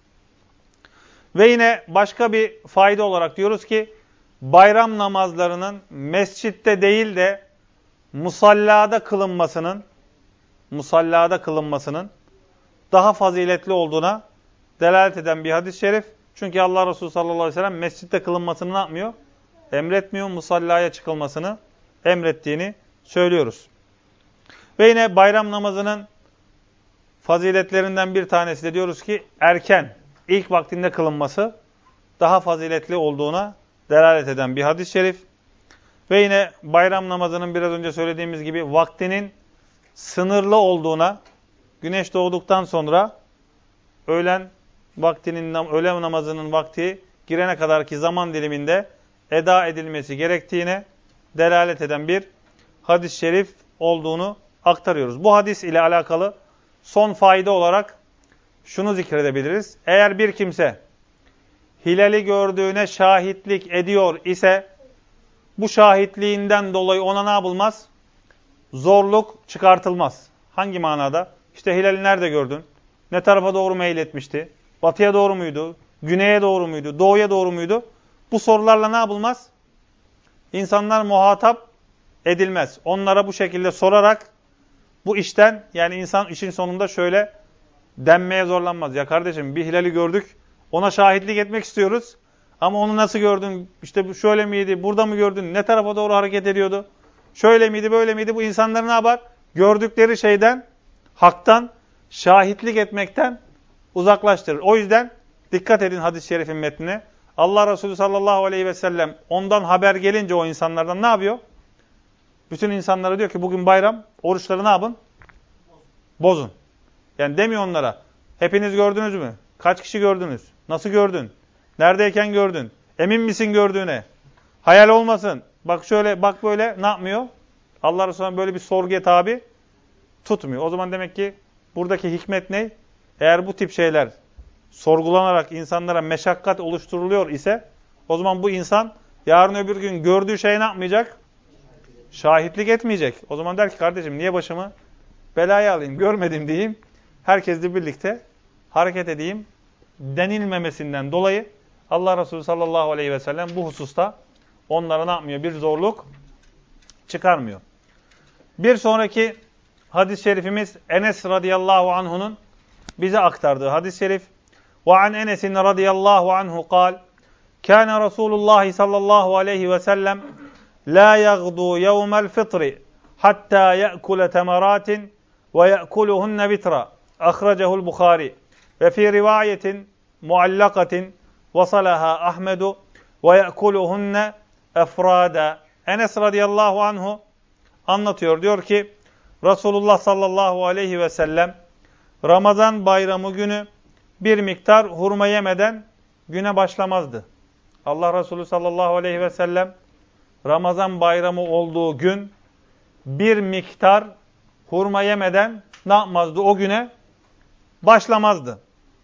Ve yine başka bir fayda olarak diyoruz ki bayram namazlarının mescitte değil de musallada kılınmasının musallada kılınmasının daha faziletli olduğuna delalet eden bir hadis-i şerif. Çünkü Allah Resulü sallallahu aleyhi ve sellem mescitte kılınmasını ne yapmıyor? Emretmiyor, musallaya çıkılmasını emrettiğini söylüyoruz. Ve yine bayram namazının faziletlerinden bir tanesi de diyoruz ki erken, ilk vaktinde kılınması daha faziletli olduğuna delalet eden bir hadis-i şerif. Ve yine bayram namazının biraz önce söylediğimiz gibi vaktinin sınırlı olduğuna, güneş doğduktan sonra öğlen vaktinin, öğlen namazının vakti girene kadarki zaman diliminde eda edilmesi gerektiğine delalet eden bir hadis-i şerif olduğunu aktarıyoruz. Bu hadis ile alakalı son fayda olarak şunu zikredebiliriz. Eğer bir kimse hilali gördüğüne şahitlik ediyor ise bu şahitliğinden dolayı ona ne yapılmaz? Zorluk çıkartılmaz. Hangi manada? İşte hilali nerede gördün? Ne tarafa doğru meyletmişti? Batıya doğru muydu? Güneye doğru muydu? Doğuya doğru muydu? Bu sorularla ne yapılmaz? İnsanlar muhatap edilmez. Onlara bu şekilde sorarak bu işten, yani insan işin sonunda şöyle denmeye zorlanmaz. Ya kardeşim bir hilali gördük, ona şahitlik etmek istiyoruz. Ama onu nasıl gördün? İşte şöyle miydi? Burada mı gördün? Ne tarafa doğru hareket ediyordu? Şöyle miydi? Böyle miydi? Bu insanları ne yapar? Gördükleri şeyden, haktan, şahitlik etmekten uzaklaştırır. O yüzden dikkat edin hadis-i şerifin metnine. Allah Resulü sallallahu aleyhi ve sellem ondan haber gelince o insanlardan ne yapıyor? Bütün insanlara diyor ki bugün bayram, oruçları ne yapın? Bozun. Yani demiyor onlara. Hepiniz gördünüz mü? Kaç kişi gördünüz? Nasıl gördün? Neredeyken gördün? Emin misin gördüğüne? Hayal olmasın. Bak şöyle, bak böyle ne yapmıyor? Allah Resulü böyle bir sorguya tabi tutmuyor. O zaman demek ki buradaki hikmet ne? Eğer bu tip şeyler sorgulanarak insanlara meşakkat oluşturuluyor ise o zaman bu insan yarın öbür gün gördüğü şey ne yapmayacak? Şahitlik etmeyecek. O zaman der ki kardeşim niye başımı belaya alayım, görmedim diyeyim. Herkesle birlikte hareket edeyim denilmemesinden dolayı Allah Resulü sallallahu aleyhi ve sellem bu hususta onlara ne yapmıyor? Bir zorluk çıkarmıyor. Bir sonraki hadis-i şerifimiz Enes radıyallahu anhu'nun bize aktardığı hadis-i şerif. وعن أنس رضي الله عنه قال كان رسول الله صلى الله عليه وسلم لا يغدو يوم الفطر حتى يأكل تمرات ويأكلهن بترا أخرجه البخاري وفي رواية معلقة وصلها أحمد ويأكلهن أفرادا. Enes radıyallahu anhu anlatıyor. Diyor ki Resulullah sallallahu aleyhi ve sellem Ramazan bayramı günü bir miktar hurma yemeden güne başlamazdı. Allah Resulü sallallahu aleyhi ve sellem Ramazan bayramı olduğu gün bir miktar hurma yemeden ne yapmazdı? O güne başlamazdı.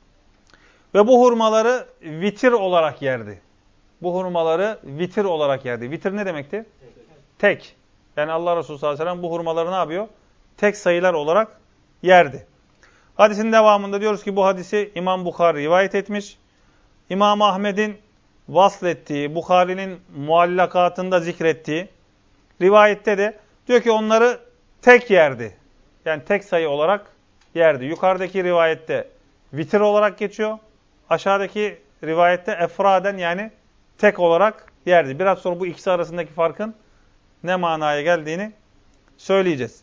Ve bu hurmaları vitir olarak yerdi. Bu hurmaları vitir olarak yerdi. Vitir ne demekti? Tek. Yani Allah Resulü sallallahu aleyhi ve sellem bu hurmaları ne yapıyor? Tek sayılar olarak yerdi. Hadisin devamında diyoruz ki bu hadisi İmam Bukhari rivayet etmiş. İmam Ahmed'in vaslettiği, Bukhari'nin muallakatında zikrettiği rivayette de diyor ki onları tek yerdi. Yani tek sayı olarak yerdi. Yukarıdaki rivayette vitir olarak geçiyor. Aşağıdaki rivayette efraden yani tek olarak yerdi. Biraz sonra bu ikisi arasındaki farkın ne manaya geldiğini söyleyeceğiz.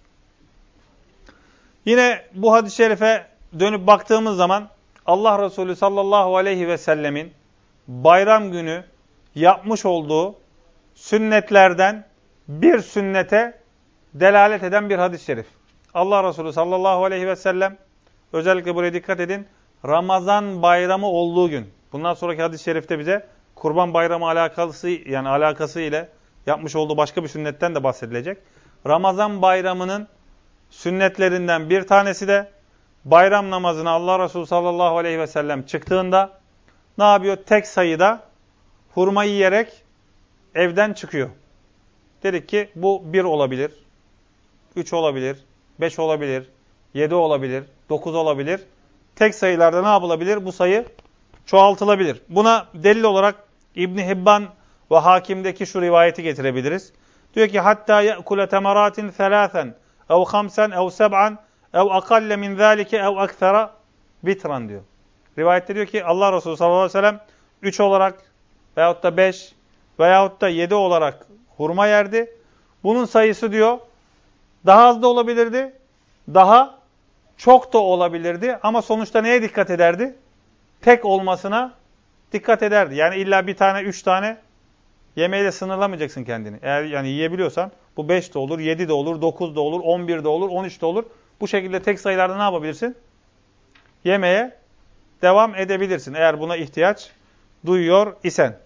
Yine bu hadis-i şerife dönüp baktığımız zaman Allah Resulü sallallahu aleyhi ve sellemin bayram günü yapmış olduğu sünnetlerden bir sünnete delalet eden bir hadis-i şerif. Allah Resulü sallallahu aleyhi ve sellem özellikle buraya dikkat edin. Ramazan bayramı olduğu gün. Bundan sonraki hadis-i şerifte bize Kurban Bayramı alakası yani alakası ile yapmış olduğu başka bir sünnetten de bahsedilecek. Ramazan bayramının sünnetlerinden bir tanesi de bayram namazına Allah Resulü sallallahu aleyhi ve sellem çıktığında ne yapıyor? Tek sayıda hurma yiyerek evden çıkıyor. Dedik ki bu bir olabilir, üç olabilir, beş olabilir, yedi olabilir, dokuz olabilir. Tek sayılarda ne yapılabilir? Bu sayı çoğaltılabilir. Buna delil olarak İbn Hibban ve Hakim'deki şu rivayeti getirebiliriz. Diyor ki hatta ye'kule temeratin thelâthen ev hamsen ev seb'an ev akalle min zâlike ev akthera bitran diyor. Rivayette diyor ki Allah Resulü sallallahu aleyhi ve sellem üç olarak veyahut da beş veyahut da yedi olarak hurma yerdi. Bunun sayısı diyor daha az da olabilirdi, daha çok da olabilirdi ama sonuçta neye dikkat ederdi? Tek olmasına dikkat ederdi. Yani illa bir tane, üç tane yemeğiyle sınırlamayacaksın kendini. Eğer yani yiyebiliyorsan bu beş de olur, yedi de olur, dokuz da olur, on bir de olur, on üç de olur. Bu şekilde tek sayılarda ne yapabilirsin? Yemeye devam edebilirsin. Eğer buna ihtiyaç duyuyor isen.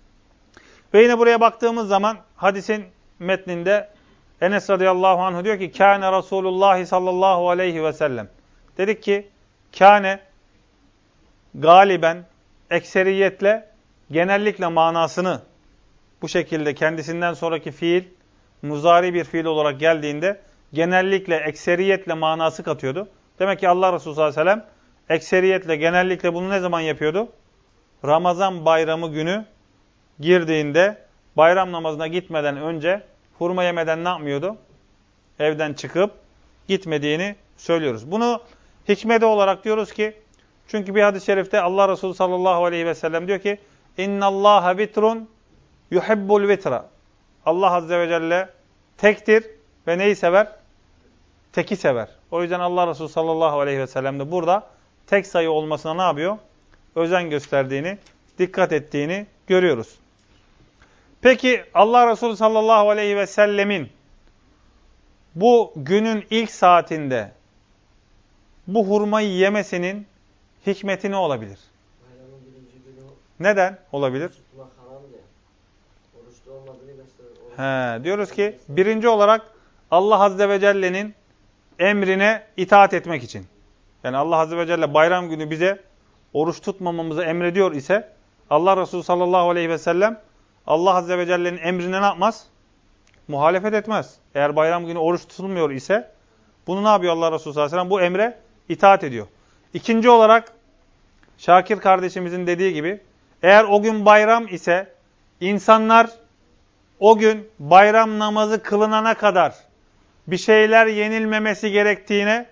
Ve yine buraya baktığımız zaman hadisin metninde Enes radıyallahu anh diyor ki Kâne Resulullah sallallahu aleyhi ve sellem. Dedik ki kâne galiben ekseriyetle genellikle manasını bu şekilde kendisinden sonraki fiil muzari bir fiil olarak geldiğinde genellikle ekseriyetle manası katıyordu. Demek ki Allah Resulü sallallahu aleyhi ve sellem ekseriyetle genellikle bunu ne zaman yapıyordu? Ramazan bayramı günü girdiğinde bayram namazına gitmeden önce hurma yemeden ne yapmıyordu? Evden çıkıp gitmediğini söylüyoruz. Bunu hikmeti olarak diyoruz ki çünkü bir hadis-i şerifte Allah Resulü sallallahu aleyhi ve sellem diyor ki İnnallâhe vitrun yuhibbul vitra. Allah Azze ve Celle tektir ve neyi sever? Teki sever. O yüzden Allah Resulü sallallahu aleyhi ve sellem de burada tek sayı olmasına ne yapıyor? Özen gösterdiğini, dikkat ettiğini görüyoruz. Peki Allah Resulü sallallahu aleyhi ve sellemin bu günün ilk saatinde bu hurmayı yemesinin hikmeti ne olabilir? Bayramın birinci günü Neden olabilir? tutmak haram diye. Oruçlu olmadığını gösterir. He, diyoruz ki birinci olarak Allah Azze ve Celle'nin emrine itaat etmek için. Yani Allah Azze ve Celle bayram günü bize oruç tutmamamızı emrediyor ise Allah Resulü sallallahu aleyhi ve sellem Allah Azze ve Celle'nin emrine ne yapmaz? Muhalefet etmez. Eğer bayram günü oruç tutulmuyor ise bunu ne yapıyor Allah Resulü sallallahu aleyhi ve sellem? Bu emre itaat ediyor. İkinci olarak Şakir kardeşimizin dediği gibi eğer o gün bayram ise insanlar o gün bayram namazı kılınana kadar bir şeyler yenilmemesi gerektiğine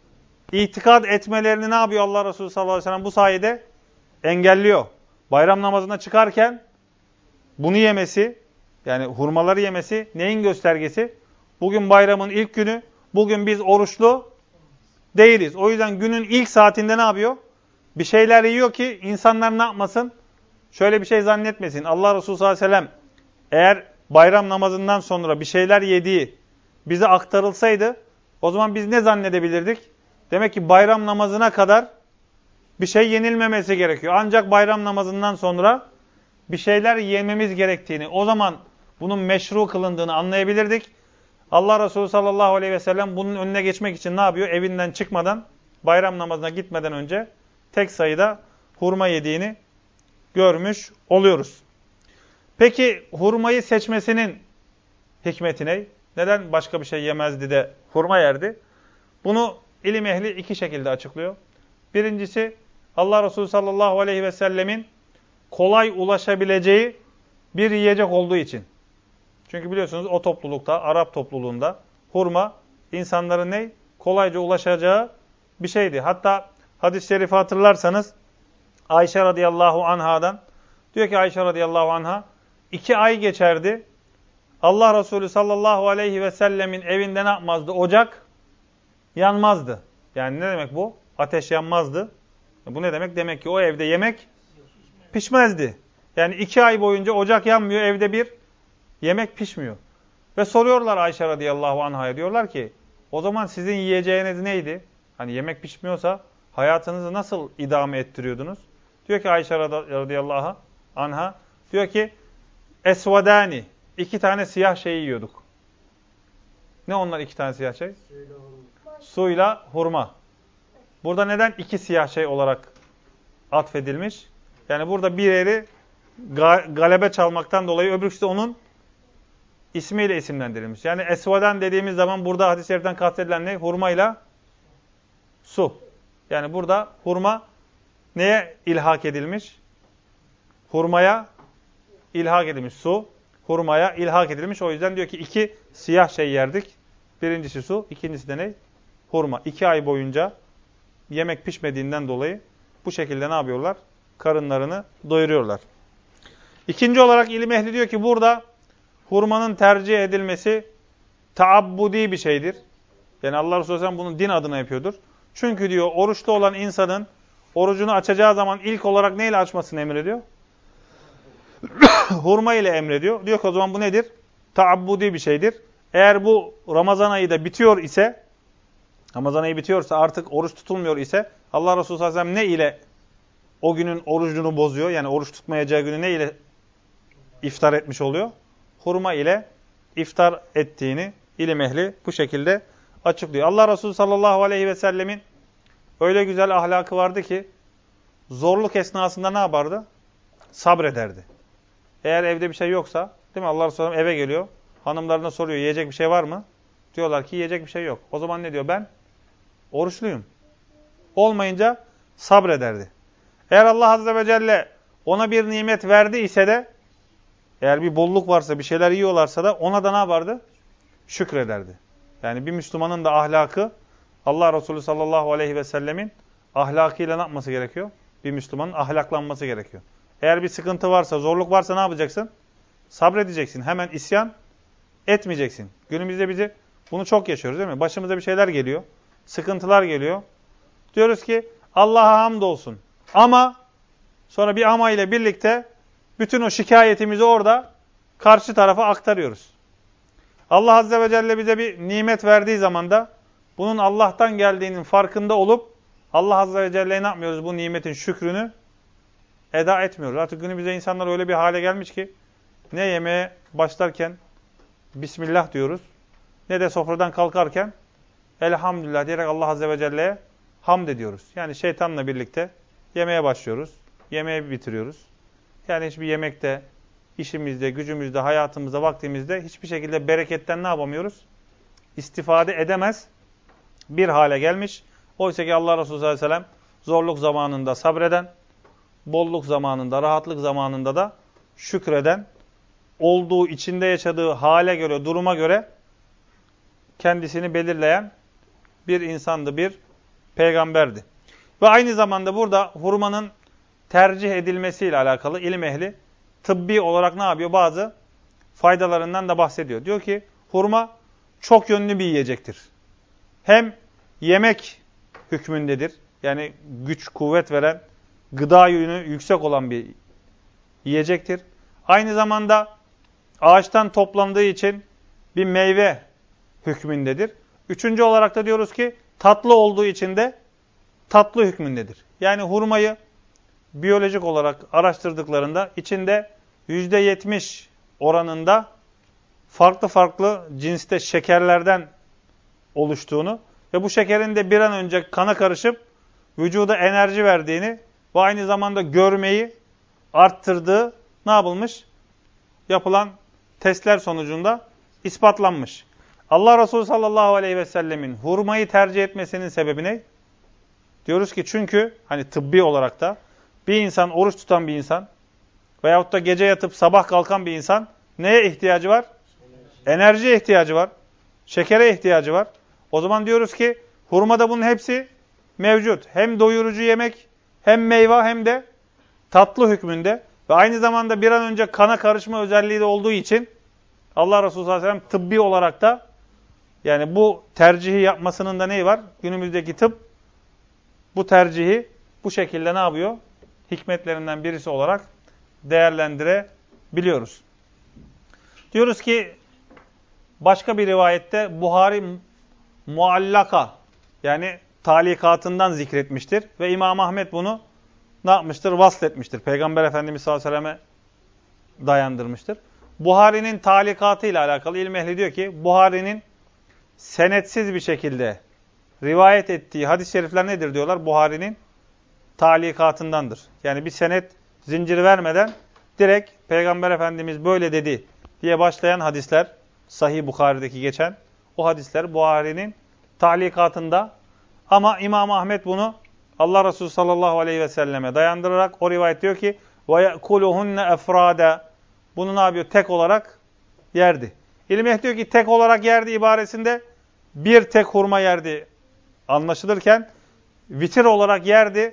itikad etmelerini ne yapıyor Allah Resulü sallallahu aleyhi ve sellem bu sayede engelliyor. Bayram namazına çıkarken bunu yemesi, yani hurmaları yemesi neyin göstergesi? Bugün bayramın ilk günü, bugün biz oruçlu değiliz. O yüzden günün ilk saatinde ne yapıyor? Bir şeyler yiyor ki insanlar ne yapmasın? Şöyle bir şey zannetmesin. Allah Resulü sallallahu aleyhi ve sellem eğer bayram namazından sonra bir şeyler yediği bize aktarılsaydı o zaman biz ne zannedebilirdik? Demek ki bayram namazına kadar bir şey yenilmemesi gerekiyor. Ancak bayram namazından sonra bir şeyler yememiz gerektiğini, o zaman bunun meşru kılındığını anlayabilirdik. Allah Resulü sallallahu aleyhi ve sellem bunun önüne geçmek için ne yapıyor? Evinden çıkmadan, bayram namazına gitmeden önce tek sayıda hurma yediğini görmüş oluyoruz. Peki hurmayı seçmesinin hikmeti ne? Neden başka bir şey yemezdi de hurma yerdi? Bunu ilim ehli iki şekilde açıklıyor. Birincisi Allah Resulü sallallahu aleyhi ve sellemin kolay ulaşabileceği bir yiyecek olduğu için. Çünkü biliyorsunuz o toplulukta, Arap topluluğunda hurma insanların ne? Kolayca ulaşacağı bir şeydi. Hatta hadis-i şerifi hatırlarsanız Ayşe radıyallahu anhadan diyor ki Ayşe radıyallahu anha iki ay geçerdi. Allah Resulü sallallahu aleyhi ve sellemin evinde ne yapmazdı? Ocak yanmazdı. Yani ne demek bu? Ateş yanmazdı. Bu ne demek? Demek ki o evde yemek pişmezdi. Yani iki ay boyunca ocak yanmıyor, evde bir yemek pişmiyor. Ve soruyorlar Ayşe radıyallahu anh'a, diyorlar ki o zaman sizin yiyeceğiniz neydi? Hani yemek pişmiyorsa hayatınızı nasıl idame ettiriyordunuz? Diyor ki Ayşe radıyallahu anh'a, diyor ki esvadani, iki tane siyah şeyi yiyorduk. Ne onlar iki tane siyah şey? Suyla hurma. Suyla hurma. Burada neden iki siyah şey olarak atfedilmiş? Yani burada bir yeri galebe çalmaktan dolayı öbürküsü de onun ismiyle isimlendirilmiş. Yani esvadan dediğimiz zaman burada hadis-i şeriften kastedilen ne? Hurmayla su. Yani burada hurma neye ilhak edilmiş? Hurmaya ilhak edilmiş. Su, hurmaya ilhak edilmiş. O yüzden diyor ki iki siyah şey yerdik. Birincisi su, ikincisi de ne? Hurma. İki ay boyunca yemek pişmediğinden dolayı bu şekilde ne yapıyorlar? Karınlarını doyuruyorlar. İkinci olarak ilim ehli diyor ki burada hurmanın tercih edilmesi taabbudi bir şeydir. Yani Allah Resulü sallallahu aleyhi ve sellem bunu din adına yapıyordur. Çünkü diyor oruçlu olan insanın orucunu açacağı zaman ilk olarak neyle açmasını emrediyor? Hurma ile emrediyor. Diyor ki o zaman bu nedir? Taabbudi bir şeydir. Eğer bu Ramazan ayı da bitiyor ise, Ramazan ayı bitiyorsa artık oruç tutulmuyor ise Allah Resulü sallallahu aleyhi ve sellem ne ile o günün orucunu bozuyor? Yani oruç tutmayacağı günü ne ile iftar etmiş oluyor? Hurma ile iftar ettiğini ilim ehli bu şekilde açıklıyor. Allah Resulü sallallahu aleyhi ve sellemin öyle güzel ahlakı vardı ki zorluk esnasında ne yapardı? Sabrederdi. Eğer evde bir şey yoksa, değil mi? Allah Resulü sallallahu aleyhi ve sellem eve geliyor. Hanımlarına soruyor, yiyecek bir şey var mı? Diyorlar ki yiyecek bir şey yok. O zaman ne diyor? Ben oruçluyum. Olmayınca sabrederdi. Eğer Allah Azze ve Celle ona bir nimet verdi ise de, eğer bir bolluk varsa, bir şeyler yiyorlarsa da ona da ne yapardı? Şükrederdi. Yani bir Müslümanın da ahlakı, Allah Resulü sallallahu aleyhi ve sellemin ahlakıyla ne yapması gerekiyor? Bir Müslümanın ahlaklanması gerekiyor. Eğer bir sıkıntı varsa, zorluk varsa ne yapacaksın? Sabredeceksin. Hemen isyan etmeyeceksin. Günümüzde bizi bunu çok yaşıyoruz değil mi? Başımıza bir şeyler geliyor. Sıkıntılar geliyor. Diyoruz ki Allah'a hamdolsun. Ama sonra bir ama ile birlikte bütün o şikayetimizi orada karşı tarafa aktarıyoruz. Allah Azze ve Celle bize bir nimet verdiği zaman da bunun Allah'tan geldiğinin farkında olup Allah Azze ve Celle'ye ne yapmıyoruz? Bu nimetin şükrünü eda etmiyoruz. Artık günümüzde insanlar öyle bir hale gelmiş ki ne yemeğe başlarken Bismillah diyoruz, ne de sofradan kalkarken Elhamdülillah diyerek Allah Azze ve Celle'ye hamd ediyoruz. Yani şeytanla birlikte yemeğe başlıyoruz, yemeği bitiriyoruz. Yani hiçbir yemekte, işimizde, gücümüzde, hayatımızda, vaktimizde hiçbir şekilde bereketten ne yapamıyoruz? İstifade edemez bir hale gelmiş. Oysa ki Allah Resulü sallallahu aleyhi ve sellem zorluk zamanında sabreden, bolluk zamanında, rahatlık zamanında da şükreden, olduğu, içinde yaşadığı hale göre, duruma göre kendisini belirleyen bir insandı, bir peygamberdi. Ve aynı zamanda burada hurmanın tercih edilmesiyle alakalı ilim ehli tıbbi olarak ne yapıyor? Bazı faydalarından da bahsediyor. Diyor ki hurma çok yönlü bir yiyecektir. Hem yemek hükmündedir. Yani güç, kuvvet veren, gıda yönü yüksek olan bir yiyecektir. Aynı zamanda ağaçtan toplandığı için bir meyve hükmündedir. Üçüncü olarak da diyoruz ki tatlı olduğu için de tatlı hükmündedir. Yani hurmayı biyolojik olarak araştırdıklarında içinde yüzde yetmiş oranında farklı farklı cinste şekerlerden oluştuğunu ve bu şekerin de bir an önce kana karışıp vücuda enerji verdiğini ve aynı zamanda görmeyi arttırdığı ne yapılmış? Yapılan testler sonucunda ispatlanmış. Allah Resulü sallallahu aleyhi ve sellemin hurmayı tercih etmesinin sebebi ne? Diyoruz ki çünkü hani tıbbi olarak da bir insan, oruç tutan bir insan veyahut da gece yatıp sabah kalkan bir insan neye ihtiyacı var? Enerjiye ihtiyacı var. Şekere ihtiyacı var. O zaman diyoruz ki hurmada bunun hepsi mevcut. Hem doyurucu yemek, hem meyve hem de tatlı hükmünde. Ve aynı zamanda bir an önce kana karışma özelliği de olduğu için Allah Resulü sallallahu aleyhi ve sellem tıbbi olarak da yani bu tercihi yapmasının da neyi var? Günümüzdeki tıp bu tercihi bu şekilde ne yapıyor? Hikmetlerinden birisi olarak değerlendirebiliyoruz. Diyoruz ki başka bir rivayette Buhari muallaka yani talikatından zikretmiştir ve İmam Ahmet bunu ne yapmıştır? Vasletmiştir. Peygamber Efendimiz sallallahu aleyhi ve selleme dayandırmıştır. Buhari'nin talikatı ile alakalı ilim ehli diyor ki Buhari'nin senetsiz bir şekilde rivayet ettiği hadis-i şerifler nedir diyorlar? Buhari'nin talikatındandır. Yani bir senet zinciri vermeden direkt Peygamber Efendimiz böyle dedi diye başlayan hadisler, Sahih Bukhari'deki geçen o hadisler Buhari'nin talikatında ama İmam Ahmet bunu Allah Resulü sallallahu aleyhi ve selleme dayandırarak o rivayet diyor ki وَيَأْكُلُهُنَّ اَفْرَادًا bunu ne yapıyor? Tek olarak yerdi. İlim ehli diyor ki tek olarak yerdi ibaresinde bir tek hurma yerdi anlaşılırken vitir olarak yerdi.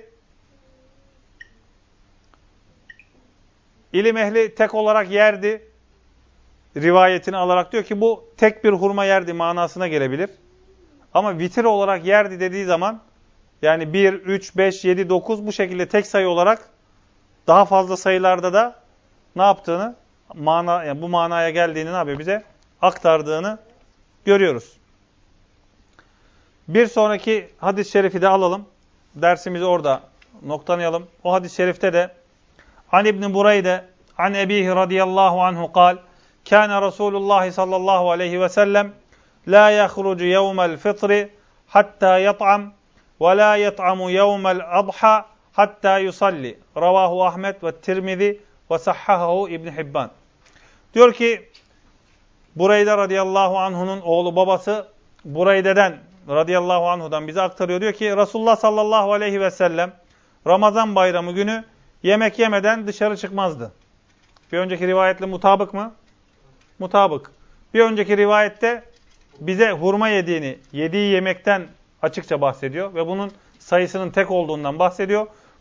İlim ehli tek olarak yerdi rivayetini alarak diyor ki bu tek bir hurma yerdi manasına gelebilir. Ama vitir olarak yerdi dediği zaman yani bir, üç, beş, yedi, dokuz bu şekilde tek sayı olarak daha fazla sayılarda da ne yaptığını, mana, yani bu manaya geldiğini ne yapıyor bize? Aktardığını görüyoruz. Bir sonraki hadis-i şerifi de alalım. Dersimizi orada noktalayalım. O hadis-i şerifte de An İbn Bureyde an Ebihi radıyallahu anhu kal Kâne Resulullah sallallahu aleyhi ve sellem la yahrucu yevmel fitri hatta yat'am ve la yat'amu yevmel adha hatta yusalli. Ravahu Ahmet ve Tirmizi ve sahhahu İbn Hibban. Diyor ki Bureyde radıyallahu anhu'nun oğlu babası Bureyde'den radıyallahu anhu'dan bize aktarıyor. Diyor ki Resulullah sallallahu aleyhi ve sellem Ramazan bayramı günü yemek yemeden dışarı çıkmazdı. Bir önceki rivayetle mutabık mı? Mutabık. Bir önceki rivayette bize hurma yediğini, yediği yemekten açıkça bahsediyor ve bunun sayısının tek olduğundan bahsediyor.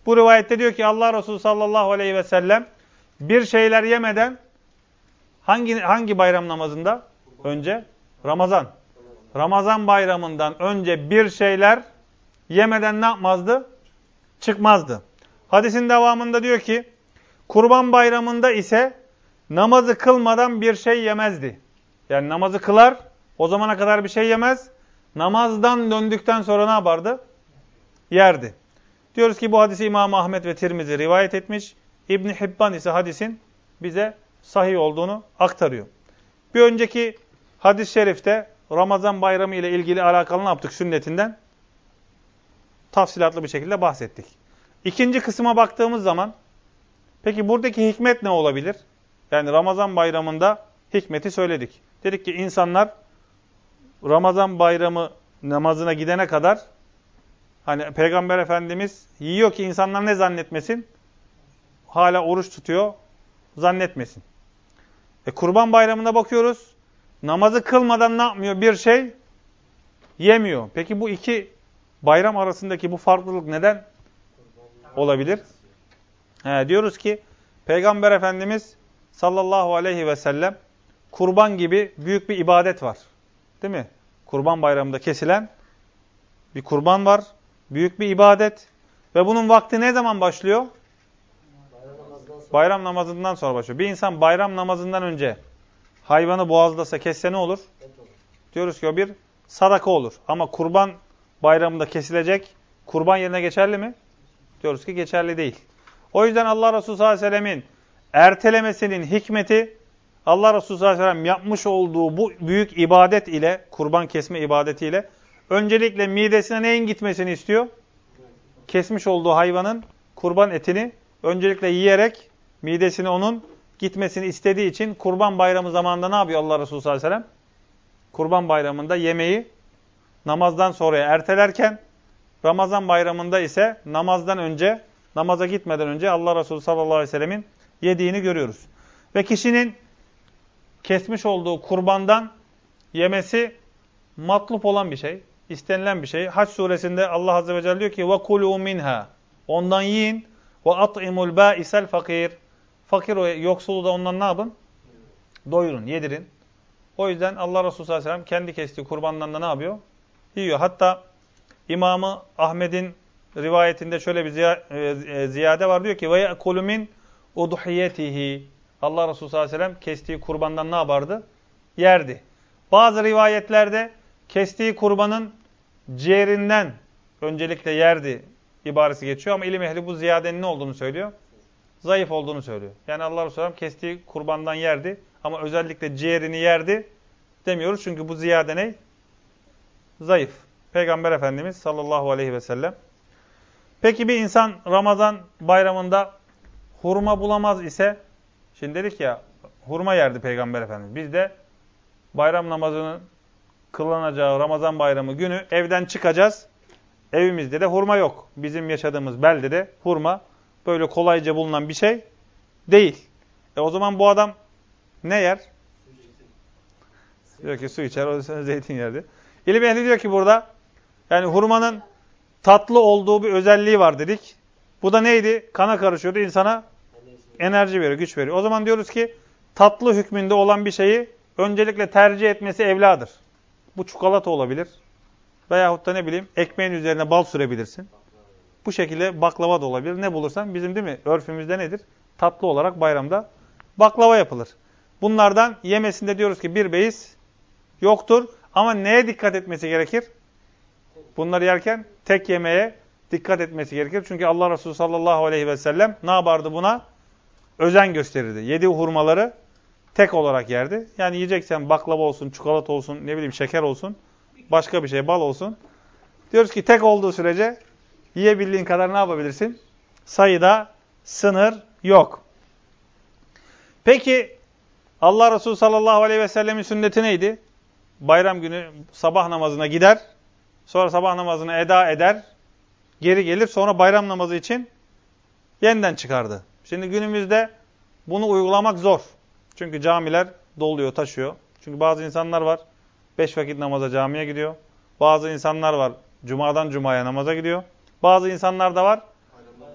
Bu rivayette diyor ki Allah Resulü sallallahu aleyhi ve sellem bir şeyler yemeden hangi hangi bayram namazında? Önce Ramazan. Ramazan bayramından önce bir şeyler yemeden ne yapmazdı? Çıkmazdı. Hadisin devamında diyor ki Kurban bayramında ise namazı kılmadan bir şey yemezdi. Yani namazı kılar, o zamana kadar bir şey yemez. Namazdan döndükten sonra ne yapardı? Yerdi. Diyoruz ki bu hadisi İmam Ahmed ve Tirmizi rivayet etmiş. İbn Hibban ise hadisin bize sahih olduğunu aktarıyor. Bir önceki hadis-i şerifte Ramazan bayramı ile ilgili alakalı ne yaptık? Sünnetinden tafsilatlı bir şekilde bahsettik. İkinci kısma baktığımız zaman peki buradaki hikmet ne olabilir? Yani Ramazan bayramında hikmeti söyledik. Dedik ki insanlar Ramazan bayramı namazına gidene kadar hani Peygamber Efendimiz yiyor ki insanlar ne zannetmesin? Hala oruç tutuyor, zannetmesin. E Kurban bayramına bakıyoruz. Namazı kılmadan ne yapmıyor? Bir şey yemiyor. Peki bu iki bayram arasındaki bu farklılık neden olabilir? He, diyoruz ki Peygamber Efendimiz sallallahu aleyhi ve sellem kurban gibi büyük bir ibadet var. Değil mi? Kurban bayramında kesilen bir kurban var. Büyük bir ibadet. Ve bunun vakti ne zaman başlıyor? Bayram namazından sonra başlıyor. Bir insan bayram namazından önce hayvanı boğazlasa, kesse ne olur? Diyoruz ki o bir sadaka olur. Ama kurban bayramında kesilecek kurban yerine geçerli mi? Diyoruz ki geçerli değil. O yüzden Allah Resulü sallallahu aleyhi ve sellemin ertelemesinin hikmeti Allah Resulü sallallahu aleyhi ve sellem yapmış olduğu bu büyük ibadet ile, kurban kesme ibadetiyle öncelikle midesine neyin gitmesini istiyor? Kesmiş olduğu hayvanın kurban etini öncelikle yiyerek midesine onun gitmesini istediği için kurban bayramı zamanında ne yapıyor Allah Resulü sallallahu aleyhi ve sellem? Kurban bayramında yemeği namazdan sonraya ertelerken Ramazan bayramında ise namazdan önce, namaza gitmeden önce Allah Resulü sallallahu aleyhi ve sellemin yediğini görüyoruz. Ve kişinin kesmiş olduğu kurbandan yemesi matlup olan bir şey, istenilen bir şey. Hac suresinde Allah azze ve celle diyor ki وَكُلُوا مِنْهَا Ondan yiyin. وَاَطْعِمُ الْبَائِسَ الْفَقِيرِ Fakir o yoksulu da ondan ne yapın? Doyurun, yedirin. O yüzden Allah Resulü sallallahu aleyhi ve sellem kendi kestiği kurbandan da ne yapıyor? Yiyor. Hatta İmamı Ahmed'in rivayetinde şöyle bir ziyade var. Diyor ki وَيَأْكُلُ مِنْ اُضُحِيَتِهِ Allah Resulü sallallahu aleyhi ve sellem kestiği kurbandan ne yapardı? Yerdi. Bazı rivayetlerde kestiği kurbanın ciğerinden öncelikle yerdi ibaresi geçiyor. Ama ilim ehli bu ziyadenin ne olduğunu söylüyor? Zayıf olduğunu söylüyor. Yani Allah Resulü sallallahu aleyhi ve sellem kestiği kurbandan yerdi. Ama özellikle ciğerini yerdi demiyoruz. Çünkü bu ziyade ne? Zayıf. Peygamber Efendimiz sallallahu aleyhi ve sellem. Peki bir insan Ramazan bayramında hurma bulamaz ise, şimdi dedik ya hurma yerdi Peygamber Efendimiz. Biz de bayram namazının kılınacağı Ramazan bayramı günü evden çıkacağız. Evimizde de hurma yok. Bizim yaşadığımız beldede hurma böyle kolayca bulunan bir şey değil. E o zaman bu adam ne yer? Diyor ki su içer, o yüzden zeytin yerdi. İlim ehli diyor ki burada yani hurmanın tatlı olduğu bir özelliği var dedik. Bu da neydi? Kana karışıyordu, insana enerji veriyor, güç veriyor. O zaman diyoruz ki tatlı hükmünde olan bir şeyi öncelikle tercih etmesi evladır. Bu çikolata olabilir. Veyahut da ne bileyim ekmeğin üzerine bal sürebilirsin. Bu şekilde baklava da olabilir. Ne bulursan bizim değil mi? Örfümüzde nedir? Tatlı olarak bayramda baklava yapılır. Bunlardan yemesinde diyoruz ki bir beis yoktur. Ama neye dikkat etmesi gerekir? Bunları yerken tek yemeye dikkat etmesi gerekir. Çünkü Allah Resulü sallallahu aleyhi ve sellem ne yapardı buna? Özen gösterirdi. Yediği hurmaları tek olarak yerdi. Yani yiyeceksen baklava olsun, çikolata olsun, ne bileyim şeker olsun, başka bir şey, bal olsun. Diyoruz ki tek olduğu sürece yiyebildiğin kadar ne yapabilirsin? Sayıda sınır yok. Peki Allah Resulü sallallahu aleyhi ve sellemin sünneti neydi? Bayram günü sabah namazına gider, sonra sabah namazını eda eder, geri gelir, sonra bayram namazı için yeniden çıkardı. Şimdi günümüzde bunu uygulamak zor. Çünkü camiler doluyor, taşıyor. Çünkü bazı insanlar var, beş vakit namaza camiye gidiyor. Bazı insanlar var, cumadan cumaya namaza gidiyor. Bazı insanlar da var,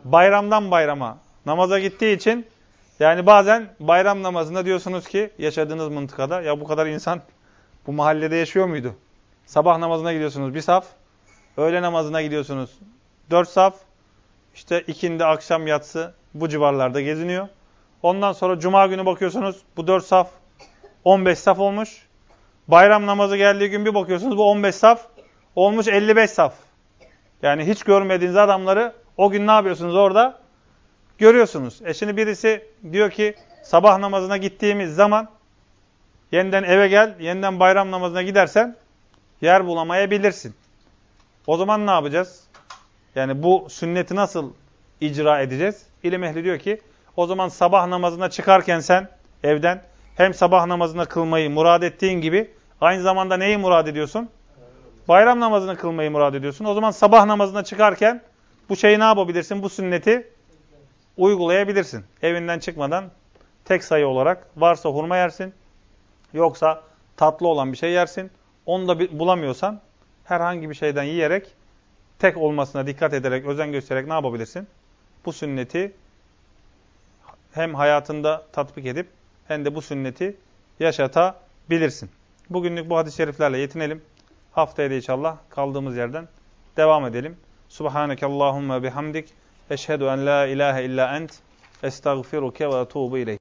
bayramdan bayrama namaza gittiği için yani bazen bayram namazında diyorsunuz ki yaşadığınız mıntıkada ya bu kadar insan bu mahallede yaşıyor muydu? Sabah namazına gidiyorsunuz bir saf, öğle namazına gidiyorsunuz dört saf, işte ikindi akşam yatsı bu civarlarda geziniyor. Ondan sonra cuma günü bakıyorsunuz bu dört saf on beş saf olmuş. Bayram namazı geldiği gün bir bakıyorsunuz bu on beş saf olmuş elli beş saf. Yani hiç görmediğiniz adamları o gün ne yapıyorsunuz orada? Görüyorsunuz. E şimdi birisi diyor ki sabah namazına gittiğimiz zaman yeniden eve gel, yeniden bayram namazına gidersen yer bulamayabilirsin. O zaman ne yapacağız? Yani bu sünneti nasıl icra edeceğiz? İlim ehli diyor ki o zaman sabah namazına çıkarken sen evden hem sabah namazını kılmayı murad ettiğin gibi aynı zamanda neyi murad ediyorsun? Bayram namazını kılmayı murad ediyorsun. O zaman sabah namazına çıkarken bu şeyi ne yapabilirsin? Bu sünneti uygulayabilirsin. Evinden çıkmadan tek sayı olarak varsa hurma yersin. Yoksa tatlı olan bir şey yersin. Onu da bulamıyorsan herhangi bir şeyden yiyerek tek olmasına dikkat ederek, özen göstererek ne yapabilirsin? Bu sünneti hem hayatında tatbik edip hem de bu sünneti yaşatabilirsin. Bugünlük bu hadis-i şeriflerle yetinelim. Haftaya da inşallah kaldığımız yerden devam edelim. Subhaneke Allahumma bihamdik. Eşhedü en la ilahe illa ent. Estağfiruke ve etûbü ileyk.